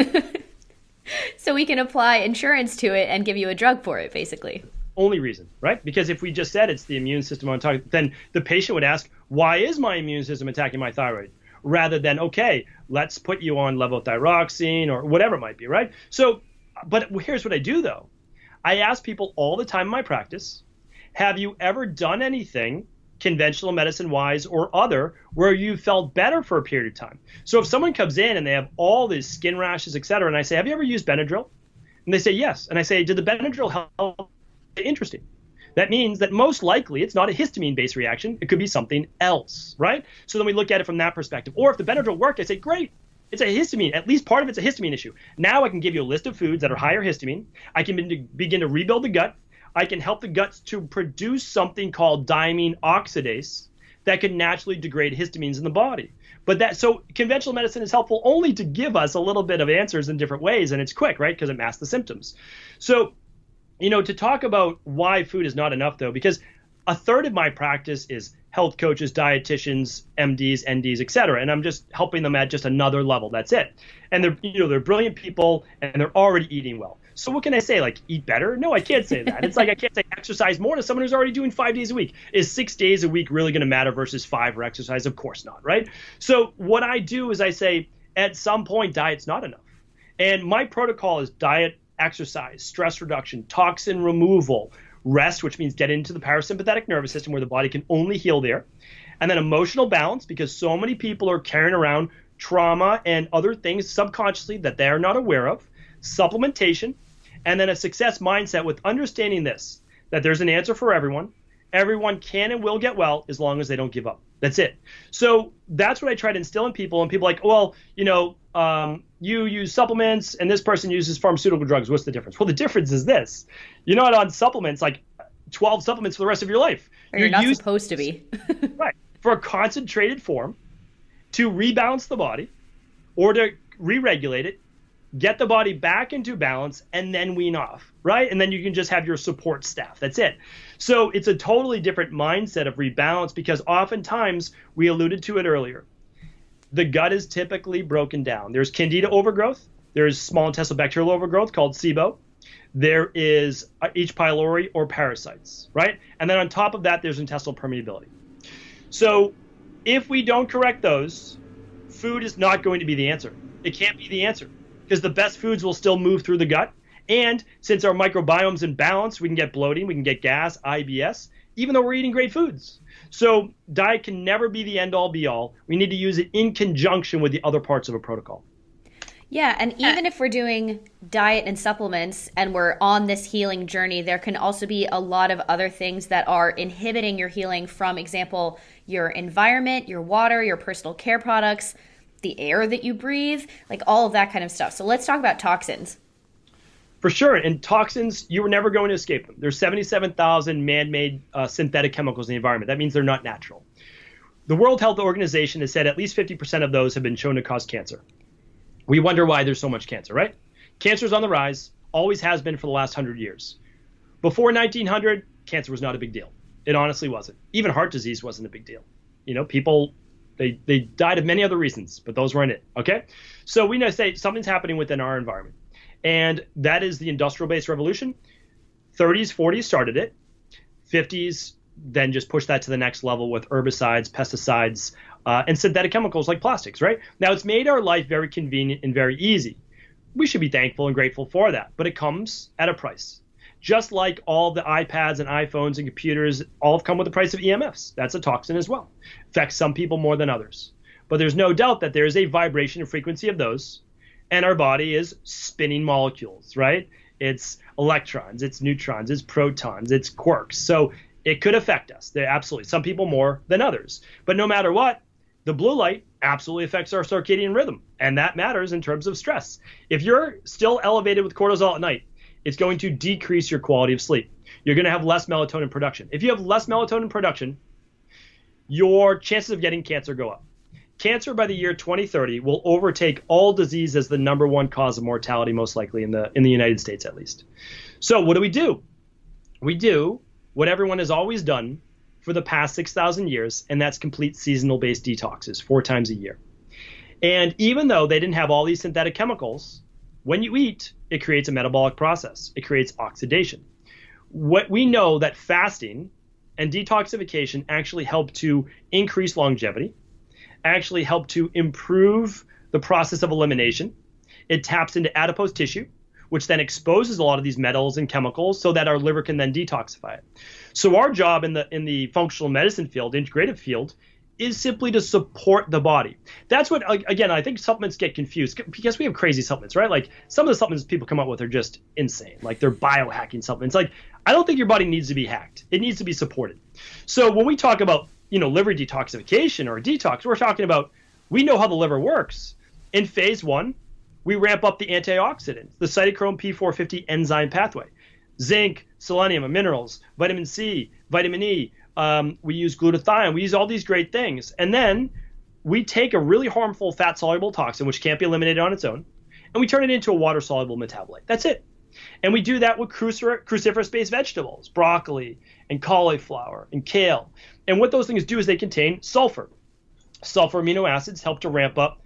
apply insurance to it and give you a drug for it, basically. Only reason, right? Because if we just said it's the immune system on top, then the patient would ask, why is my immune system attacking my thyroid? Rather than, okay, let's put you on levothyroxine or whatever it might be, right? So, but here's what I do though. I ask people all the time in my practice, have you ever done anything conventional medicine wise or other where you felt better for a period of time? So if someone comes in and they have all these skin rashes, et cetera, and I say, have you ever used Benadryl? And they say, yes. And I say, did the Benadryl help? Interesting. That means that most likely it's not a histamine-based reaction. It could be something else, right? So then we look at it from that perspective. Or if the Benadryl worked, I say, great. It's a histamine. At least part of it's a histamine issue. Now I can give you a list of foods that are higher histamine. I can begin to rebuild the gut. I can help the guts to produce something called diamine oxidase that can naturally degrade histamines in the body. So conventional medicine is helpful only to give us a little bit of answers in different ways, and it's quick, right? Because it masks the symptoms. So, to talk about why food is not enough, though, because a third of my practice is health coaches, dietitians, MDs, NDs, et cetera, and I'm just helping them at just another level. That's it. And they're brilliant people, and they're already eating well. So what can I say? Like, eat better? No, I can't say that. It's like I can't say exercise more to someone who's already doing 5 days a week. Is 6 days a week really going to matter versus 5 for exercise? Of course not, right? So what I do is I say, at some point, diet's not enough. And my protocol is diet, exercise, stress reduction, toxin removal, rest, which means get into the parasympathetic nervous system where the body can only heal there. And then emotional balance, because so many people are carrying around trauma and other things subconsciously that they're not aware of. Supplementation, and then a success mindset with understanding this, that there's an answer for everyone. Everyone can and will get well as long as they don't give up. That's it. So that's what I try to instill in people. And people are like, well, you use supplements and this person uses pharmaceutical drugs. What's the difference? Well, the difference is this. You're not on supplements, like 12 supplements for the rest of your life. Or you're not supposed to be. Right. For a concentrated form to rebalance the body or to re-regulate it, get the body back into balance, and then wean off, right? And then you can just have your support staff. That's it. So it's a totally different mindset of rebalance because oftentimes, we alluded to it earlier, the gut is typically broken down. There's candida overgrowth. There's small intestinal bacterial overgrowth called SIBO. There is H. pylori or parasites, right? And then on top of that, there's intestinal permeability. So if we don't correct those, food is not going to be the answer. It can't be the answer because the best foods will still move through the gut. And since our microbiome's in balance, we can get bloating, we can get gas, IBS, even though we're eating great foods. So diet can never be the end all be all. We need to use it in conjunction with the other parts of a protocol. Yeah, and even if we're doing diet and supplements and we're on this healing journey, there can also be a lot of other things that are inhibiting your healing, from example, your environment, your water, your personal care products, the air that you breathe, like all of that kind of stuff. So let's talk about toxins. For sure. And toxins, you were never going to escape them. There's 77,000 man-made synthetic chemicals in the environment. That means they're not natural. The World Health Organization has said at least 50% of those have been shown to cause cancer. We wonder why there's so much cancer, right? Cancer is on the rise, always has been for the last 100 years. Before 1900, cancer was not a big deal. It honestly wasn't. Even heart disease wasn't a big deal. People, they died of many other reasons, but those weren't it, okay? So we know, say something's happening within our environment. And that is the industrial-based revolution. 30s, 40s started it. 50s then just pushed that to the next level with herbicides, pesticides, and synthetic chemicals like plastics, right? Now, it's made our life very convenient and very easy. we should be thankful and grateful for that. But it comes at a price. Just like all the iPads and iPhones and computers all have come with the price of EMFs. That's a toxin as well. Affects some people more than others. But there's no doubt that there is a vibration and frequency of those. And our body is spinning molecules, right? It's electrons, it's neutrons, it's protons, it's quarks. So it could affect us. They're absolutely. Some people more than others. But no matter what, the blue light absolutely affects our circadian rhythm. And that matters in terms of stress. If you're still elevated with cortisol at night, it's going to decrease your quality of sleep. You're going to have less melatonin production. If you have less melatonin production, your chances of getting cancer go up. Cancer by the year 2030 will overtake all disease as the number one cause of mortality, most likely in the United States at least. So what do? We do what everyone has always done for the past 6,000 years, and that's complete seasonal-based detoxes 4 times a year. And even though they didn't have all these synthetic chemicals, when you eat, it creates a metabolic process. It creates oxidation. What we know that fasting and detoxification actually help to increase longevity, actually help to improve the process of elimination. It taps into adipose tissue, which then exposes a lot of these metals and chemicals so that our liver can then detoxify it. So our job in the functional medicine field, integrative field, is simply to support the body. That's what, again, I think supplements get confused because we have crazy supplements, right? Like some of the supplements people come up with are just insane. Like they're biohacking supplements. Like I don't think your body needs to be hacked. It needs to be supported. So when we talk about, liver detoxification or detox, we're talking about, we know how the liver works. In phase 1, we ramp up the antioxidants, the cytochrome P450 enzyme pathway, zinc, selenium, minerals, vitamin C, vitamin E. We use glutathione. We use all these great things. And then we take a really harmful fat-soluble toxin, which can't be eliminated on its own, and we turn it into a water-soluble metabolite. That's it. And we do that with cruciferous-based vegetables, broccoli and cauliflower and kale. And what those things do is they contain sulfur. Sulfur amino acids help to ramp up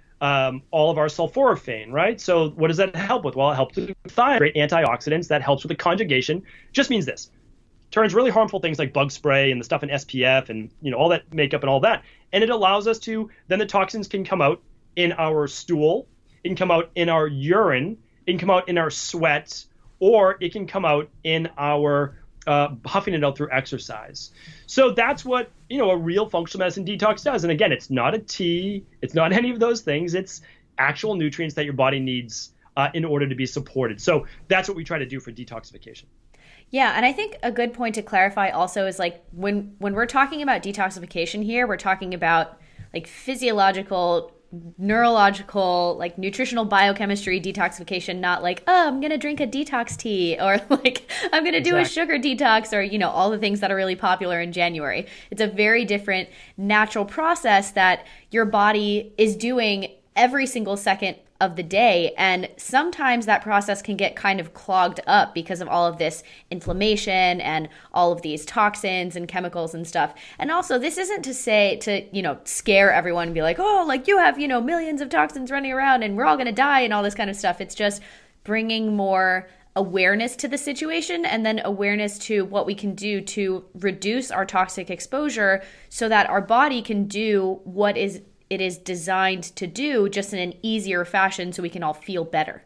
all of our sulforaphane, right? So what does that help with? Well, it helps with thiamine, great antioxidants. That helps with the conjugation. Just means this. Turns really harmful things like bug spray and the stuff in SPF and all that makeup and all that. And it allows us to, then the toxins can come out in our stool, it can come out in our urine, it can come out in our sweat, or it can come out in our huffing it out through exercise. So that's what, a real functional medicine detox does. And again, it's not a tea, it's not any of those things. It's actual nutrients that your body needs in order to be supported. So that's what we try to do for detoxification. Yeah, and I think a good point to clarify also is like when we're talking about detoxification here, we're talking about like physiological, neurological, like nutritional biochemistry detoxification, not like, oh, I'm going to drink a detox tea or like I'm going to do a sugar detox or, all the things that are really popular in January. It's a very different natural process that your body is doing every single second of the day. And sometimes that process can get kind of clogged up because of all of this inflammation and all of these toxins and chemicals and stuff. And also, this isn't to say to, scare everyone and be like, oh, like you have, millions of toxins running around and we're all going to die and all this kind of stuff. It's just bringing more awareness to the situation and then awareness to what we can do to reduce our toxic exposure so that our body can do what it is designed to do, just in an easier fashion so we can all feel better.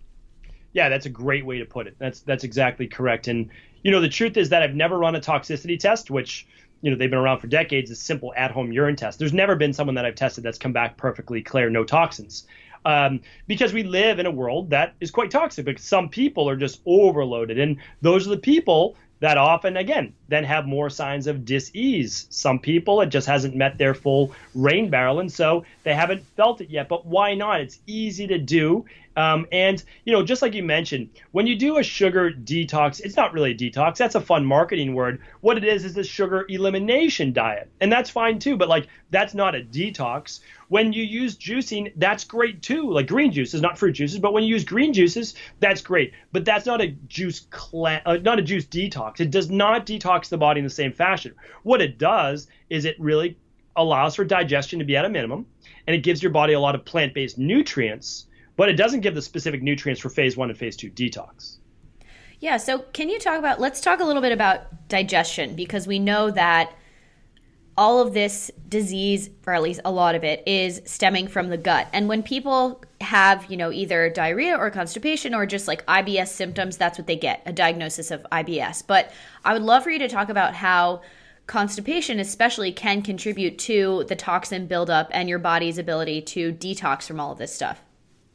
Yeah, that's a great way to put it. That's exactly correct. And, the truth is that I've never run a toxicity test, which, they've been around for decades, a simple at-home urine test. There's never been someone that I've tested that's come back perfectly clear, no toxins. Because we live in a world that is quite toxic, because some people are just overloaded. And those are the people that often, again, then have more signs of dis-ease. Some people, it just hasn't met their full rain barrel, and so they haven't felt it yet. But why not? It's easy to do. And, just like you mentioned, when you do a sugar detox, it's not really a detox. That's a fun marketing word. What it is a sugar elimination diet. And that's fine too, but that's not a detox. When you use juicing, that's great too. Like green juices, not fruit juices, but when you use green juices, that's great. But that's not a juice not a juice detox. It does not detox the body in the same fashion. What it does is it really allows for digestion to be at a minimum, and it gives your body a lot of plant-based nutrients, but it doesn't give the specific nutrients for phase 1 and phase 2 detox. Yeah, so let's talk a little bit about digestion, because we know that all of this disease, or at least a lot of it, is stemming from the gut. And when people have, either diarrhea or constipation or just like IBS symptoms, that's what they get, a diagnosis of IBS. But I would love for you to talk about how constipation especially can contribute to the toxin buildup and your body's ability to detox from all of this stuff.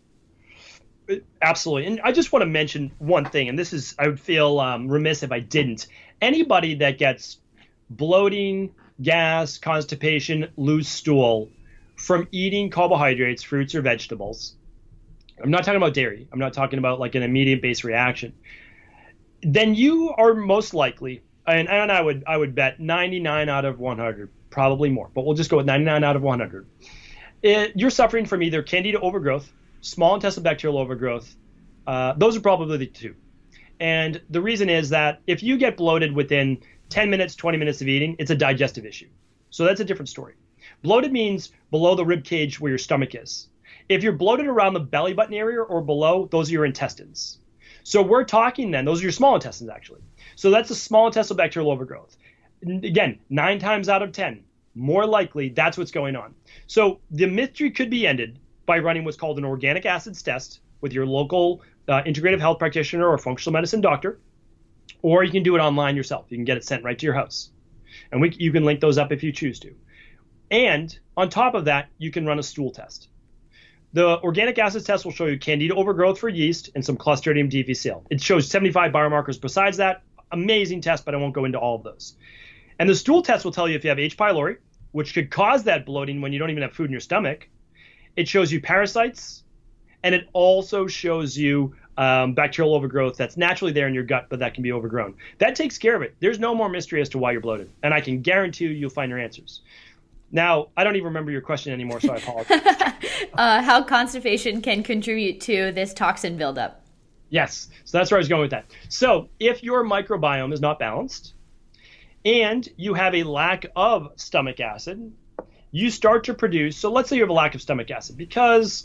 Absolutely. And I just want to mention one thing, and this is, I would feel remiss if I didn't. Anybody that gets bloating, gas, constipation, loose stool from eating carbohydrates, fruits, or vegetables, I'm not talking about dairy, I'm not talking about like an immediate base reaction, then you are most likely, and I would bet 99 out of 100, probably more, but we'll just go with 99 out of 100. You're suffering from either candida overgrowth, small intestinal bacterial overgrowth. Those are probably the two. And the reason is that if you get bloated within 10 minutes, 20 minutes of eating, it's a digestive issue. So that's a different story. Bloated means below the rib cage where your stomach is. If you're bloated around the belly button area or below, those are your intestines. So we're talking then, those are your small intestines actually. So that's a small intestinal bacterial overgrowth. Again, 9 times out of 10, more likely that's what's going on. So the mystery could be ended by running what's called an organic acids test with your local integrative health practitioner or functional medicine doctor, or you can do it online yourself. You can get it sent right to your house. And you can link those up if you choose to. And on top of that, you can run a stool test. The organic acids test will show you candida overgrowth for yeast and some Clostridium difficile. It shows 75 biomarkers besides that. Amazing test, but I won't go into all of those. And the stool test will tell you if you have H. pylori, which could cause that bloating when you don't even have food in your stomach. It shows you parasites, and it also shows you bacterial overgrowth that's naturally there in your gut, but that can be overgrown. That takes care of it. There's no more mystery as to why you're bloated, and I can guarantee you'll find your answers. Now, I don't even remember your question anymore, so I apologize. How constipation can contribute to this toxin buildup. Yes, so that's where I was going with that. So if your microbiome is not balanced and you have a lack of stomach acid, you start to produce, so let's say you have a lack of stomach acid because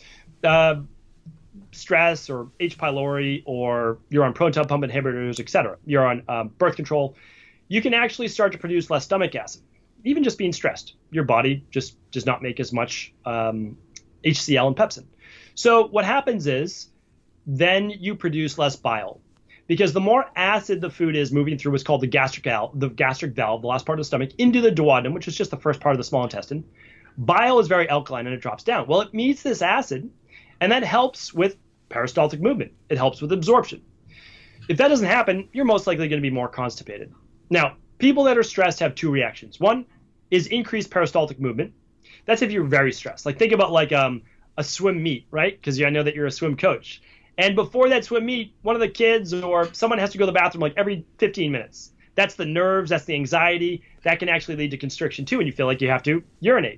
stress or H. pylori, or you're on proton pump inhibitors, etc. You're on birth control, you can actually start to produce less stomach acid. Even just being stressed, your body just does not make as much HCl and pepsin. So what happens is then you produce less bile, because the more acid the food is moving through what's called the gastric valve, the last part of the stomach, into the duodenum, which is just the first part of the small intestine. Bile is very alkaline and it drops down. Well, it meets this acid, and that helps with peristaltic movement. It helps with absorption. If that doesn't happen, you're most likely going to be more constipated. Now, people that are stressed have two reactions. One is increased peristaltic movement. That's if you're very stressed. Like think about like a swim meet, right? Because I know that you're a swim coach. And before that swim meet, one of the kids or someone has to go to the bathroom like every 15 minutes. That's the nerves, that's the anxiety. That can actually lead to constriction too, and you feel like you have to urinate.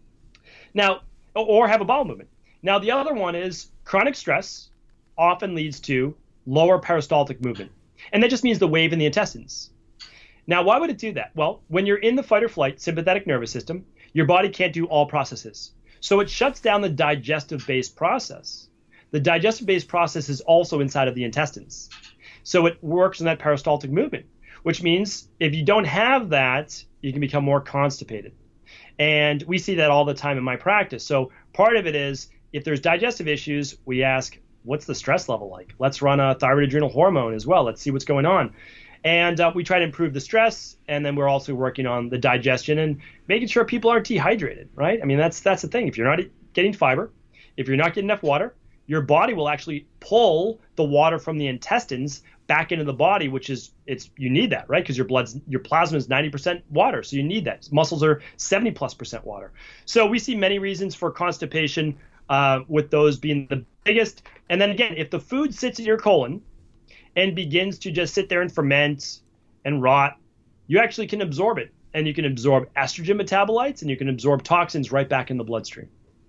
Now, or have a bowel movement. Now, the other one is chronic stress often leads to lower peristaltic movement. And that just means the wave in the intestines. Now, why would it do that? Well, when you're in the fight or flight sympathetic nervous system, your body can't do all processes. So it shuts down the digestive-based process. The digestive-based process is also inside of the intestines. So it works in that peristaltic movement, which means if you don't have that, you can become more constipated. And we see that all the time in my practice. So part of it is if there's digestive issues, we ask, what's the stress level like? Let's run a thyroid adrenal hormone as well. Let's see what's going on. And we try to improve the stress, and then we're also working on the digestion and making sure people aren't dehydrated, right? I mean, that's the thing. If you're not getting fiber, if you're not getting enough water, your body will actually pull the water from the intestines back into the body, which is you need that, right? Because your plasma is 90% water, so you need that. Muscles are 70+% water. So we see many reasons for constipation, with those being the biggest. And then again, if the food sits in your colon and begins to just sit there and ferment and rot, you actually can absorb it. And you can absorb estrogen metabolites, and you can absorb toxins right back in the bloodstream.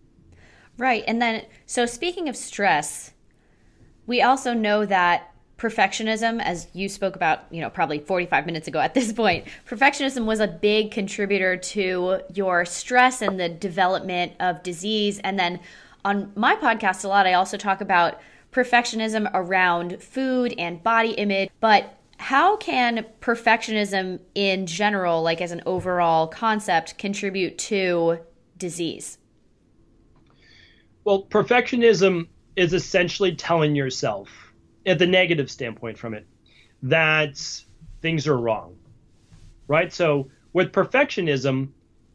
Right. And then, so speaking of stress, we also know that perfectionism, as you spoke about, probably 45 minutes ago at this point, perfectionism was a big contributor to your stress and the development of disease. And then on my podcast a lot, I also talk about perfectionism around food and body image. But how can perfectionism in general, like as an overall concept, contribute to disease? Well, perfectionism is essentially telling yourself, at the negative standpoint from it, that things are wrong, right? So with perfectionism,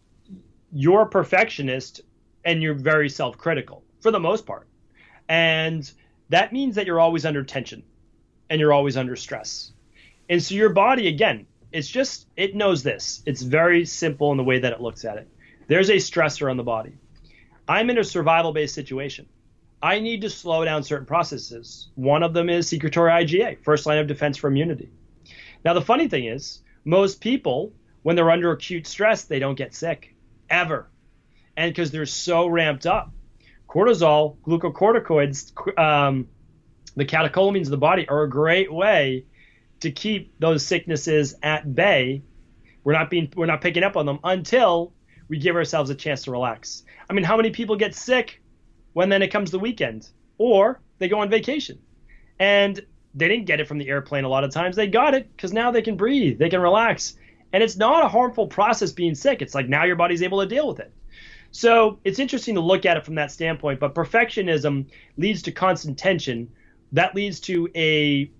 you're a perfectionist and you're very self-critical for the most part. And that means that you're always under tension and you're always under stress. And so your body, again, it knows this. It's very simple in the way that it looks at it. There's a stressor on the body. I'm in a survival-based situation. I need to slow down certain processes. One of them is secretory IgA, first line of defense for immunity. Now, the funny thing is, most people, when they're under acute stress, they don't get sick, ever. And because they're so ramped up. Cortisol, glucocorticoids, the catecholamines of the body are a great way to keep those sicknesses at bay. We're not picking up on them until we give ourselves a chance to relax. I mean, how many people get sick when then it comes the weekend or they go on vacation and they didn't get it from the airplane? A lot of times they got it because now they can breathe, they can relax. And it's not a harmful process being sick. It's like now your body's able to deal with it. So it's interesting to look at it from that standpoint, but perfectionism leads to constant tension. That leads to a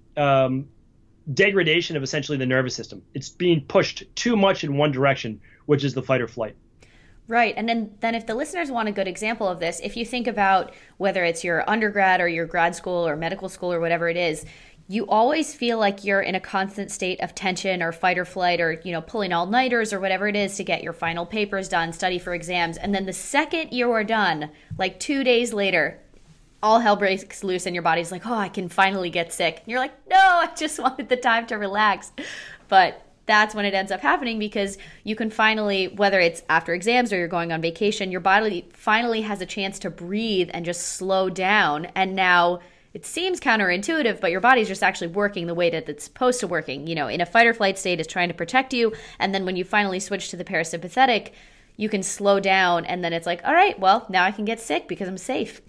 degradation of essentially the nervous system. It's being pushed too much in one direction, which is the fight or flight. Right. And then if the listeners want a good example of this, if you think about whether it's your undergrad or your grad school or medical school or whatever it is, you always feel like you're in a constant state of tension or fight or flight or, pulling all-nighters or whatever it is to get your final papers done, study for exams. And then the second you are done, like 2 days later, all hell breaks loose and your body's like, oh, I can finally get sick. And you're like, no, I just wanted the time to relax. But that's when it ends up happening because you can finally, whether it's after exams or you're going on vacation, your body finally has a chance to breathe and just slow down. And now it seems counterintuitive, but your body's just actually working the way that it's supposed to working. In a fight or flight state, it's trying to protect you. And then when you finally switch to the parasympathetic, you can slow down. And then it's like, all right, well, now I can get sick because I'm safe.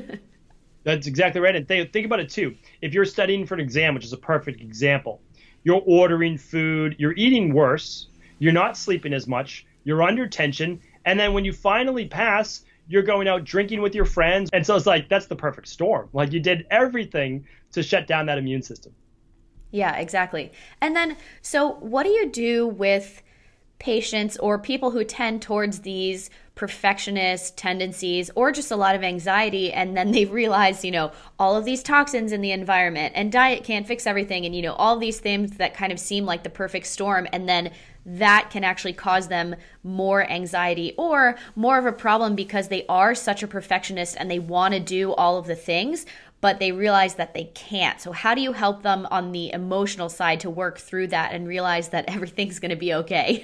That's exactly right. And think about it too. If you're studying for an exam, which is a perfect example, you're ordering food, you're eating worse, you're not sleeping as much, you're under tension, and then when you finally pass, you're going out drinking with your friends. And so it's like, that's the perfect storm. Like you did everything to shut down that immune system. Yeah, exactly. And then, so what do you do with patients or people who tend towards these perfectionist tendencies or just a lot of anxiety, and then they realize, all of these toxins in the environment and diet can't fix everything, and, all these things that kind of seem like the perfect storm, and then that can actually cause them more anxiety or more of a problem because they are such a perfectionist and they want to do all of the things, but they realize that they can't. So how do you help them on the emotional side to work through that and realize that everything's going to be okay?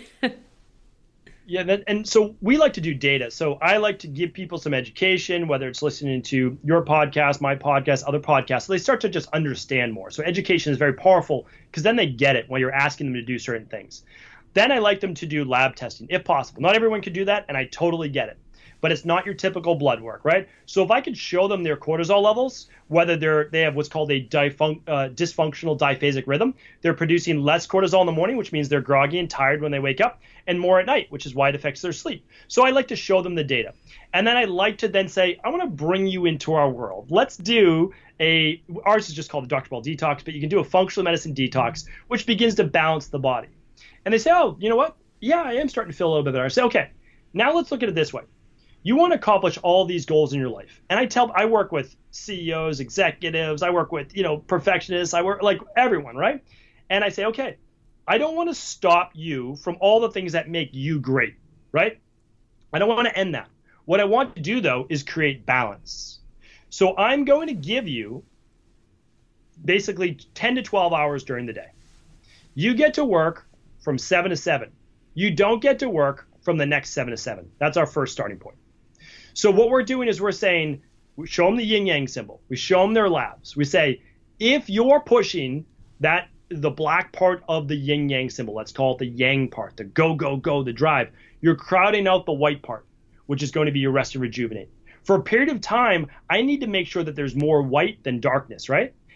Yeah, and so we like to do data. So I like to give people some education, whether it's listening to your podcast, my podcast, other podcasts, so they start to just understand more. So education is very powerful because then they get it when you're asking them to do certain things. Then I like them to do lab testing, if possible. Not everyone can do that, and I totally get it. But it's not your typical blood work, right? So if I could show them their cortisol levels, whether they have what's called a dysfunctional diphasic rhythm, they're producing less cortisol in the morning, which means they're groggy and tired when they wake up, and more at night, which is why it affects their sleep. So I like to show them the data. And then I like to then say, I want to bring you into our world. Let's do ours is just called the Dr. Ball detox, but you can do a functional medicine detox, which begins to balance the body. And they say, oh, you know what? Yeah, I am starting to feel a little bit better. I say, okay, now let's look at it this way. You want to accomplish all these goals in your life. And I work with CEOs, executives, I work with, perfectionists, I work like everyone, right? And I say, okay, I don't want to stop you from all the things that make you great, right? I don't want to end that. What I want to do though is create balance. So I'm going to give you basically 10 to 12 hours during the day. You get to work from 7 to 7. You don't get to work from the next 7 to 7. That's our first starting point. So what we're doing is we're saying, we show them the yin yang symbol. We show them their labs. We say, if you're pushing the black part of the yin yang symbol, let's call it the yang part, the go, go, go, the drive, you're crowding out the white part, which is going to be your rest and rejuvenate. For a period of time, I need to make sure that there's more white than darkness, right?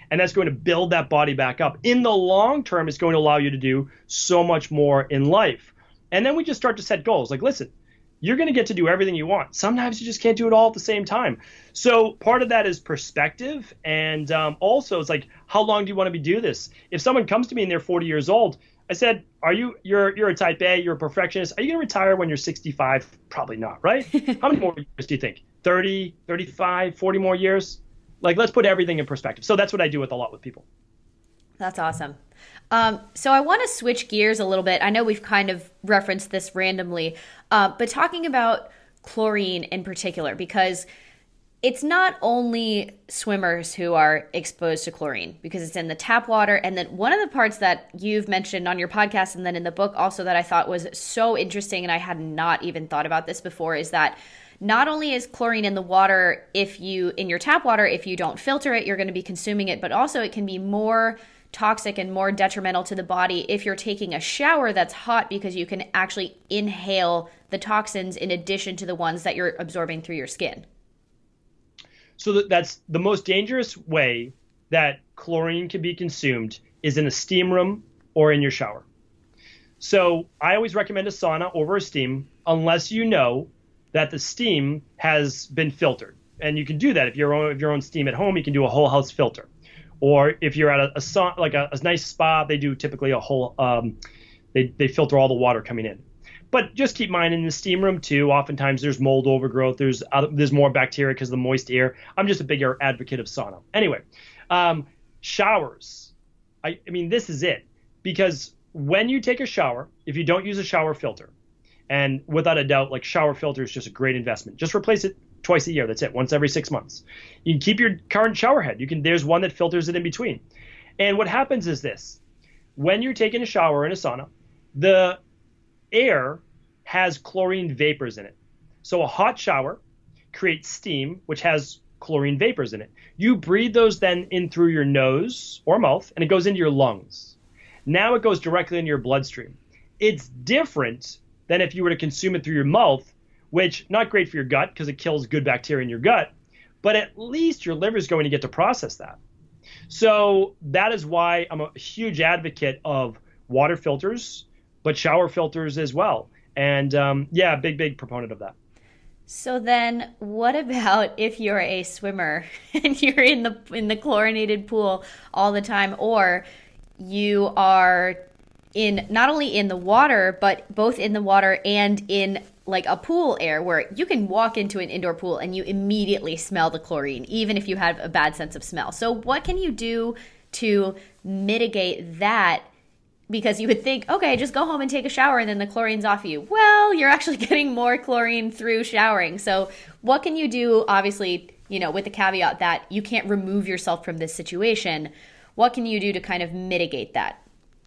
And that's going to build that body back up. In the long term, it's going to allow you to do so much more in life. And then we just start to set goals. Like, listen, you're going to get to do everything you want. Sometimes you just can't do it all at the same time. So part of that is perspective. And also it's like, how long do you want to do this? If someone comes to me and they're 40 years old, I said, you're a type A, you're a perfectionist. Are you going to retire when you're 65? Probably not, right? How many more years do you think? 30, 35, 40 more years? Like, let's put everything in perspective. So that's what I do with a lot with people. That's awesome. So I want to switch gears a little bit. I know we've kind of referenced this randomly, but talking about chlorine in particular, because it's not only swimmers who are exposed to chlorine because it's in the tap water. And then one of the parts that you've mentioned on your podcast and then in the book also that I thought was so interesting, and I had not even thought about this before, is that not only is chlorine in the water, in your tap water, if you don't filter it, you're going to be consuming it, but also it can be more toxic and more detrimental to the body if you're taking a shower that's hot, because you can actually inhale the toxins in addition to the ones that you're absorbing through your skin. So that's the most dangerous way that chlorine can be consumed is in a steam room or in your shower. So I always recommend a sauna over a steam unless you know that the steam has been filtered. And you can do that. If you're on steam at home, you can do a whole house filter. Or if you're at a sauna, like a nice spa, they do typically a whole, they filter all the water coming in. But just keep in mind in the steam room too, oftentimes there's mold overgrowth, there's more bacteria because of the moist air. I'm just a bigger advocate of sauna. Anyway, showers. I mean, this is it. Because when you take a shower, if you don't use a shower filter, and without a doubt, like shower filter is just a great investment. Just replace it twice a year. That's it. Once every 6 months. You can keep your current shower head. There's one that filters it in between. And what happens is this. When you're taking a shower in a sauna, the air has chlorine vapors in it. So a hot shower creates steam, which has chlorine vapors in it. You breathe those then in through your nose or mouth, and it goes into your lungs. Now it goes directly into your bloodstream. It's different than if you were to consume it through your mouth, which not great for your gut because it kills good bacteria in your gut, but at least your liver is going to get to process that. So that is why I'm a huge advocate of water filters, but shower filters as well. And big proponent of that. So then what about if you're a swimmer and you're in the chlorinated pool all the time, or you are not only in the water, but both in the water and in like a pool air where you can walk into an indoor pool and you immediately smell the chlorine, even if you have a bad sense of smell. So what can you do to mitigate that? Because you would think, okay, just go home and take a shower and then the chlorine's off you. Well, you're actually getting more chlorine through showering. So what can you do? Obviously, with the caveat that you can't remove yourself from this situation. What can you do to kind of mitigate that?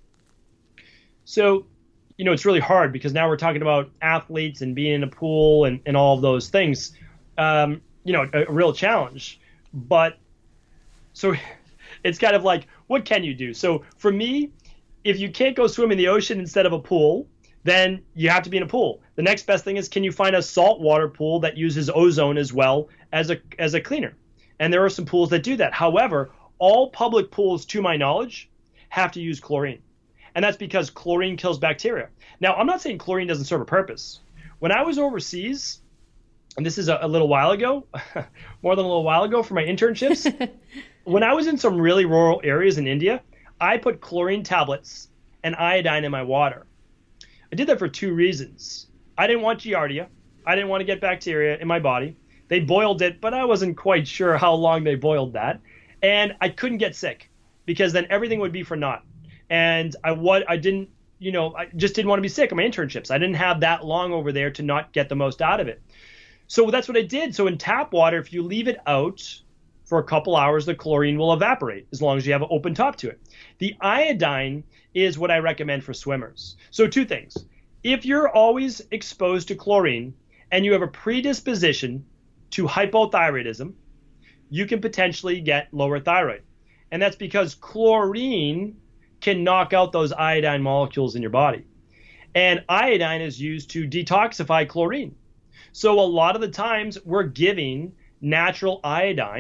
So, it's really hard because now we're talking about athletes and being in a pool and all of those things, a real challenge. But so it's kind of like, what can you do? So for me, if you can't go swim in the ocean instead of a pool, then you have to be in a pool. The next best thing is, can you find a saltwater pool that uses ozone as well as a cleaner? And there are some pools that do that. However, all public pools, to my knowledge, have to use chlorine. And that's because chlorine kills bacteria. Now, I'm not saying chlorine doesn't serve a purpose. When I was overseas, and this is a little while ago, more than a little while ago for my internships, when I was in some really rural areas in India, I put chlorine tablets and iodine in my water. I did that for two reasons. I didn't want giardia. I didn't want to get bacteria in my body. They boiled it, but I wasn't quite sure how long they boiled that. And I couldn't get sick because then everything would be for naught. And I just didn't want to be sick in my internships. I didn't have that long over there to not get the most out of it. So that's what I did. So in tap water, if you leave it out for a couple hours, the chlorine will evaporate as long as you have an open top to it. The iodine is what I recommend for swimmers. So two things. If you're always exposed to chlorine and you have a predisposition to hypothyroidism, you can potentially get lower thyroid. And that's because chlorine can knock out those iodine molecules in your body. And iodine is used to detoxify chlorine. So a lot of the times we're giving natural iodine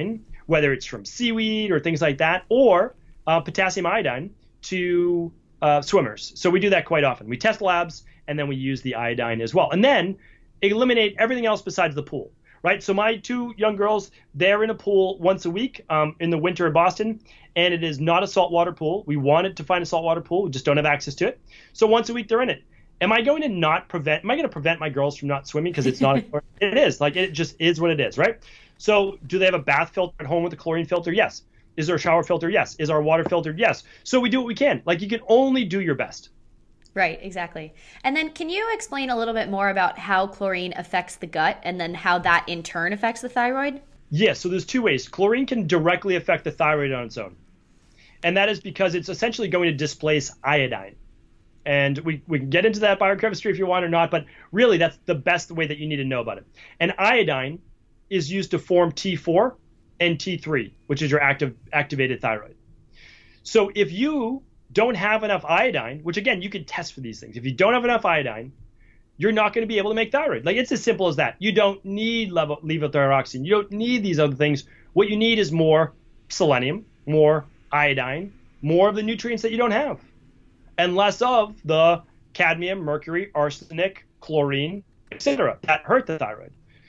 whether it's from seaweed or things like that, or potassium iodine to swimmers. So we do that quite often. We test labs, and then we use the iodine as well. And then eliminate everything else besides the pool, right? So my 2 young girls, they're in a pool once a week in the winter in Boston, and it is not a saltwater pool. We wanted to find a saltwater pool. We just don't have access to it. So once a week, they're in it. Am I going to prevent my girls from not swimming because it's not? It is. Like, it just is what it is, right? So do they have a bath filter at home with a chlorine filter? Yes. Is there a shower filter? Yes. Is our water filtered? Yes. So we do what we can. Like, you can only do your best. Right, exactly. And then can you explain a little bit more about how chlorine affects the gut and then how that in turn affects the thyroid? Yes, so there's 2 ways. Chlorine can directly affect the thyroid on its own. And that is because it's essentially going to displace iodine. And we can get into that biochemistry if you want or not, but really that's the best way that you need to know about it. And iodine is used to form T4 and T3, which is your activated thyroid. So if you don't have enough iodine, which again, you can test for these things. If you don't have enough iodine, you're not going to be able to make thyroid. Like, it's as simple as that. You don't need levothyroxine. You don't need these other things. What you need is more selenium, more iodine, more of the nutrients that you don't have, and less of the cadmium, mercury, arsenic, chlorine, etc. that hurt the thyroid.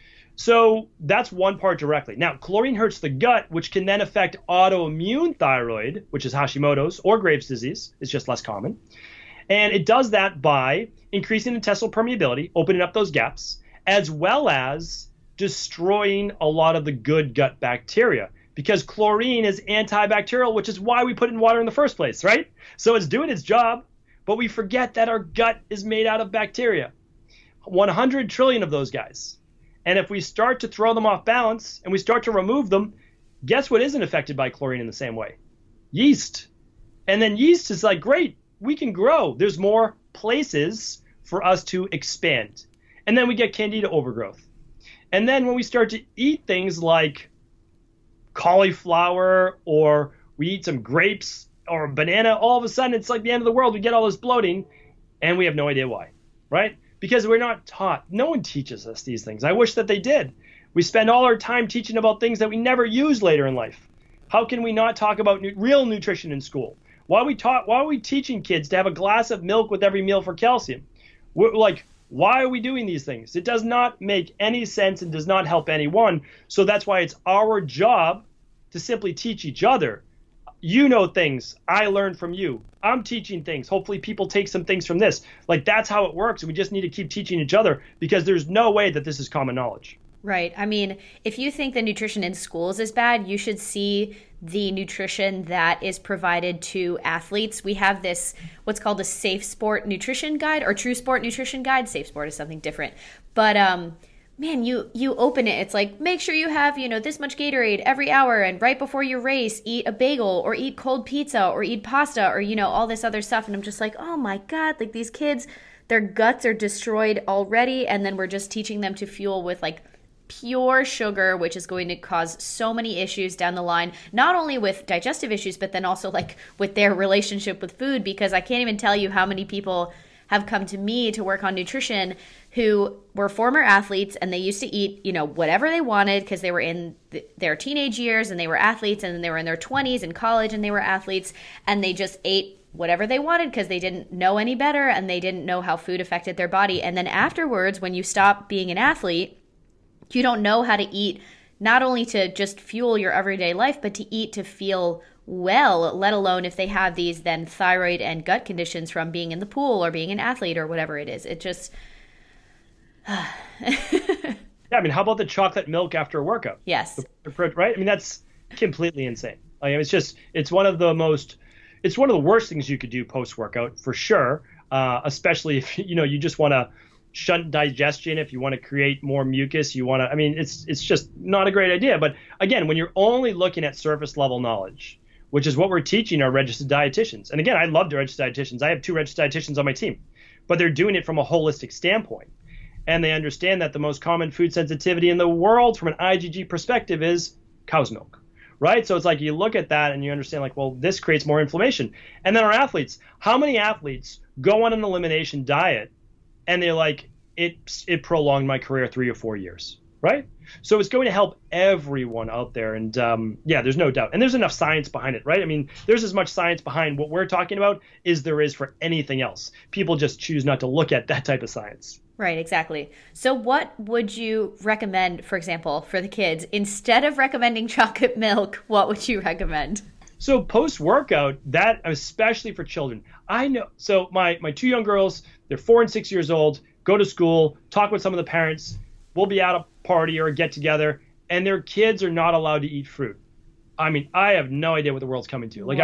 So that's one part directly. Now, chlorine hurts the gut, which can then affect autoimmune thyroid, which is Hashimoto's or Graves' disease. It's just less common. And it does that by increasing intestinal permeability, opening up those gaps, as well as destroying a lot of the good gut bacteria. Because chlorine is antibacterial, which is why we put it in water in the first place, right? So it's doing its job, but we forget that our gut is made out of bacteria. 100 trillion of those guys. And if we start to throw them off balance and we start to remove them, guess what isn't affected by chlorine in the same way? Yeast. And then yeast is like, great, we can grow. There's more places for us to expand. And then we get candida overgrowth. And then when we start to eat things like cauliflower, or we eat some grapes or a banana, all of a sudden it's like the end of the world. We get all this bloating and we have no idea why, right? Because we're not taught. No one teaches us these things. I wish that they did. We spend all our time teaching about things that we never use later in life. How can we not talk about real nutrition in school? Why are we teaching kids to have a glass of milk with every meal for calcium? Why are we doing these things? It does not make any sense and does not help anyone. So that's why it's our job to simply teach each other. You know things. I learned from you. I'm teaching things. Hopefully people take some things from this. Like, that's how it works. We just need to keep teaching each other because there's no way that this is common knowledge. Right. I mean, if you think the nutrition in schools is bad, you should see the nutrition that is provided to athletes. We have this, what's called a Safe Sport Nutrition Guide or True Sport Nutrition Guide. Safe Sport is something different. But man, you open it, it's like, make sure you have, this much Gatorade every hour, and right before your race, eat a bagel or eat cold pizza or eat pasta or, all this other stuff. And I'm just like, oh my God, like, these kids, their guts are destroyed already. And then we're just teaching them to fuel with like pure sugar, which is going to cause so many issues down the line, not only with digestive issues, but then also like with their relationship with food, because I can't even tell you how many people have come to me to work on nutrition who were former athletes, and they used to eat, whatever they wanted because they were in their teenage years and they were athletes, and then they were in their 20s in college and they were athletes, and they just ate whatever they wanted because they didn't know any better and they didn't know how food affected their body. And then afterwards, when you stop being an athlete, you don't know how to eat, not only to just fuel your everyday life, but to eat to feel well, let alone if they have these then thyroid and gut conditions from being in the pool or being an athlete or whatever it is. It just... Yeah, I mean, how about the chocolate milk after a workout? Yes. Right? I mean, that's completely insane. It's one of the worst things you could do post-workout, for sure, especially if, you just want to shunt digestion, if you want to create more mucus, it's just not a great idea. But again, when you're only looking at surface level knowledge, which is what we're teaching our registered dietitians. And again, I love the registered dietitians. I have 2 registered dietitians on my team, but they're doing it from a holistic standpoint. And they understand that the most common food sensitivity in the world from an IgG perspective is cow's milk, right? So it's like you look at that and you understand, like, well, this creates more inflammation. And then our athletes, how many athletes go on an elimination diet and they're like, it prolonged my career 3 or 4 years, right? So it's going to help everyone out there. And yeah, there's no doubt. And there's enough science behind it, right? I mean, there's as much science behind what we're talking about as there is for anything else. People just choose not to look at that type of science. Right, exactly. So what would you recommend, for example, for the kids? Instead of recommending chocolate milk, what would you recommend? So post-workout, that especially for children, I know. So my two young girls, they're 4 and 6 years old, go to school, talk with some of the parents. We'll be at a party or a get together, and their kids are not allowed to eat fruit. I mean, I have no idea what the world's coming to.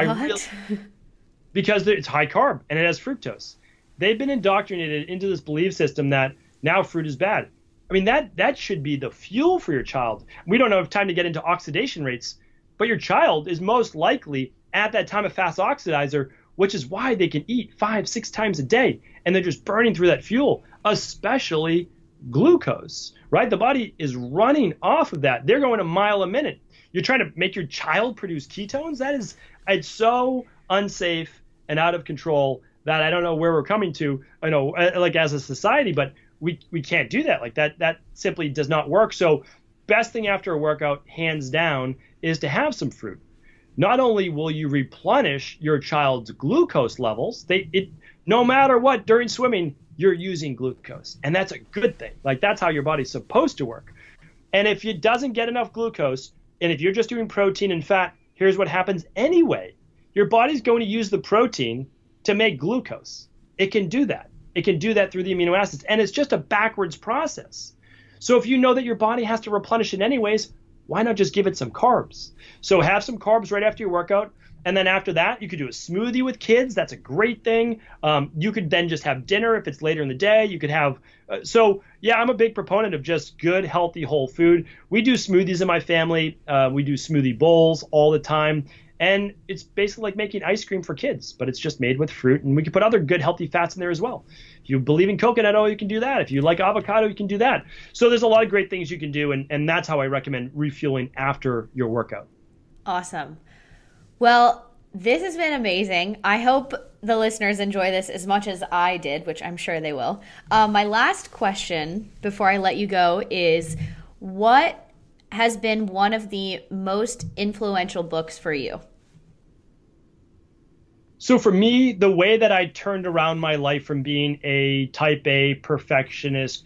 Because it's high carb and it has fructose. They've been indoctrinated into this belief system that now fruit is bad. I mean, that should be the fuel for your child. We don't have time to get into oxidation rates, but your child is most likely at that time a fast oxidizer, which is why they can eat 5-6 times a day, and they're just burning through that fuel, especially glucose, right? The body is running off of that. They're going a mile a minute. You're trying to make your child produce ketones? It's so unsafe and out of control that I don't know where we're coming to, like as a society, but we can't do that. Like that simply does not work. So best thing after a workout, hands down, is to have some fruit. Not only will you replenish your child's glucose levels, no matter what, during swimming, you're using glucose. And that's a good thing. Like that's how your body's supposed to work. And if it doesn't get enough glucose, and if you're just doing protein and fat, here's what happens anyway. Your body's going to use the protein to make glucose. It can do that. It can do that through the amino acids. And it's just a backwards process. So if you know that your body has to replenish it anyways, why not just give it some carbs? So have some carbs right after your workout. And then after that, you could do a smoothie with kids. That's a great thing. You could then just have dinner if it's later in the day. You could have yeah, I'm a big proponent of just good, healthy, whole food. We do smoothies in my family. We do smoothie bowls all the time. And it's basically like making ice cream for kids, but it's just made with fruit. And we can put other good, healthy fats in there as well. If you believe in coconut oil, you can do that. If you like avocado, you can do that. So there's a lot of great things you can do. And that's how I recommend refueling after your workout. Awesome. Well, this has been amazing. I hope the listeners enjoy this as much as I did, which I'm sure they will. My last question before I let you go is, what has been one of the most influential books for you? So for me, the way that I turned around my life from being a type A perfectionist,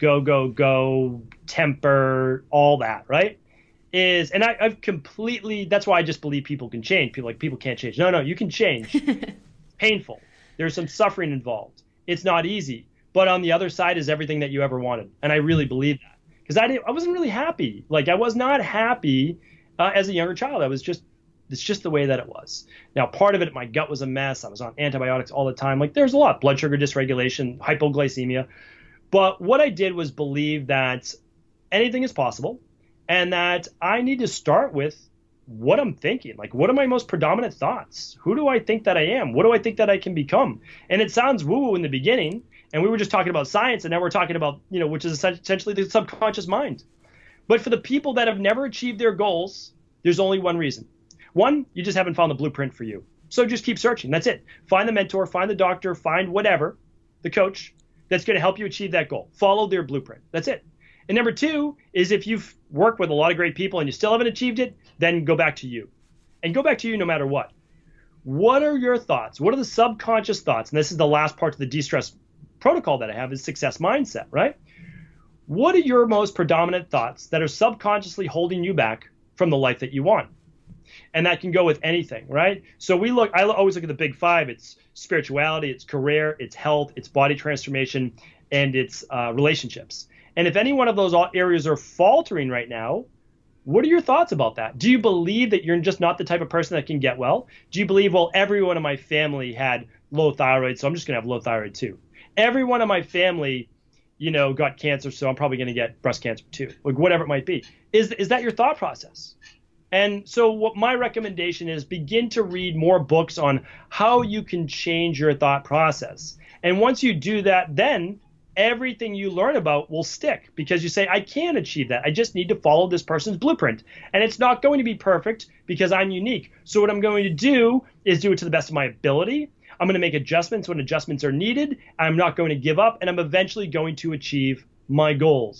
go, temper, all that, right? And I've completely, that's why I just believe people can change. People can't change. No, you can change. It's painful. There's some suffering involved. It's not easy. But on the other side is everything that you ever wanted. And I really believe that. Because I wasn't really happy. Like I was not happy as a younger child. It's just the way that it was. Now, part of it, my gut was a mess. I was on antibiotics all the time. Like there's a lot, blood sugar dysregulation, hypoglycemia. But what I did was believe that anything is possible and that I need to start with what I'm thinking. Like, what are my most predominant thoughts? Who do I think that I am? What do I think that I can become? And it sounds woo-woo in the beginning. And we were just talking about science, and now we're talking about, which is essentially the subconscious mind. But for the people that have never achieved their goals, there's only one reason. One, you just haven't found the blueprint for you. So just keep searching. That's it. Find the mentor, find the doctor, find whatever, the coach that's going to help you achieve that goal. Follow their blueprint. That's it. And number two is if you've worked with a lot of great people and you still haven't achieved it, then go back to you. And go back to you no matter what. What are your thoughts? What are the subconscious thoughts? And this is the last part of the de-stress protocol that I have is success mindset, right? What are your most predominant thoughts that are subconsciously holding you back from the life that you want? And that can go with anything, right? So I always look at the big five. It's spirituality, it's career, it's health, it's body transformation, and it's relationships. And if any one of those areas are faltering right now, what are your thoughts about that? Do you believe that you're just not the type of person that can get well? Do you believe, well, everyone in my family had low thyroid, so I'm just going to have low thyroid too? Everyone in my family, got cancer, so I'm probably going to get breast cancer too. Like whatever it might be. Is that your thought process? And so what my recommendation is, begin to read more books on how you can change your thought process. And once you do that, then everything you learn about will stick because you say, I can achieve that. I just need to follow this person's blueprint. And it's not going to be perfect because I'm unique. So what I'm going to do is do it to the best of my ability. I'm going to make adjustments when adjustments are needed. I'm not going to give up, and I'm eventually going to achieve my goals.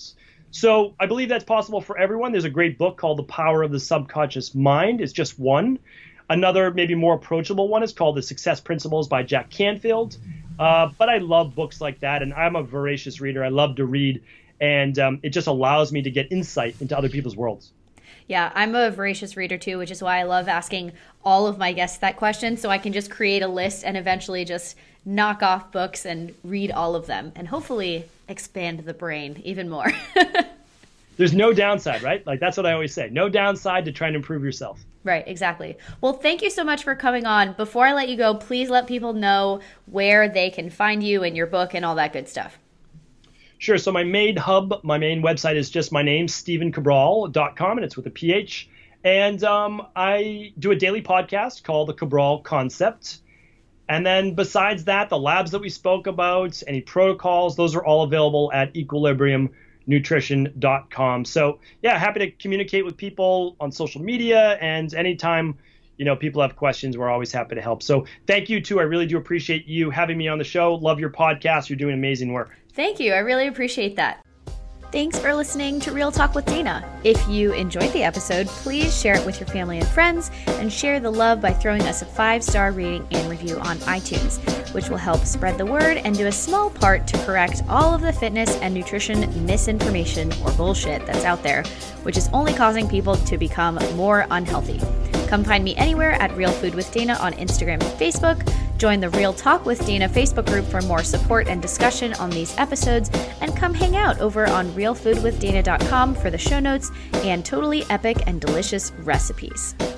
So I believe that's possible for everyone. There's a great book called The Power of the Subconscious Mind. It's just one. Another, maybe more approachable one is called The Success Principles by Jack Canfield. But I love books like that, and I'm a voracious reader. I love to read, and it just allows me to get insight into other people's worlds. Yeah, I'm a voracious reader too, which is why I love asking all of my guests that question, so I can just create a list and eventually just knock off books and read all of them and hopefully expand the brain even more. There's no downside, right? Like, that's what I always say. No downside to trying to improve yourself. Right, exactly. Well, thank you so much for coming on. Before I let you go, please let people know where they can find you and your book and all that good stuff. Sure. So my main hub, my main website is just my name, StephenCabral.com, and it's with a PH. And I do a daily podcast called The Cabral Concept. And then besides that, the labs that we spoke about, any protocols, those are all available at equilibriumnutrition.com. So yeah, happy to communicate with people on social media, and anytime, people have questions, we're always happy to help. So thank you too. I really do appreciate you having me on the show. Love your podcast. You're doing amazing work. Thank you. I really appreciate that. Thanks for listening to Real Talk with Dana. If you enjoyed the episode, please share it with your family and friends, and share the love by throwing us a 5-star rating and review on iTunes, which will help spread the word and do a small part to correct all of the fitness and nutrition misinformation or bullshit that's out there, which is only causing people to become more unhealthy. Come find me anywhere at Real Food with Dana on Instagram and Facebook. Join the Real Talk with Dana Facebook group for more support and discussion on these episodes, and come hang out over on realfoodwithdana.com for the show notes and totally epic and delicious recipes.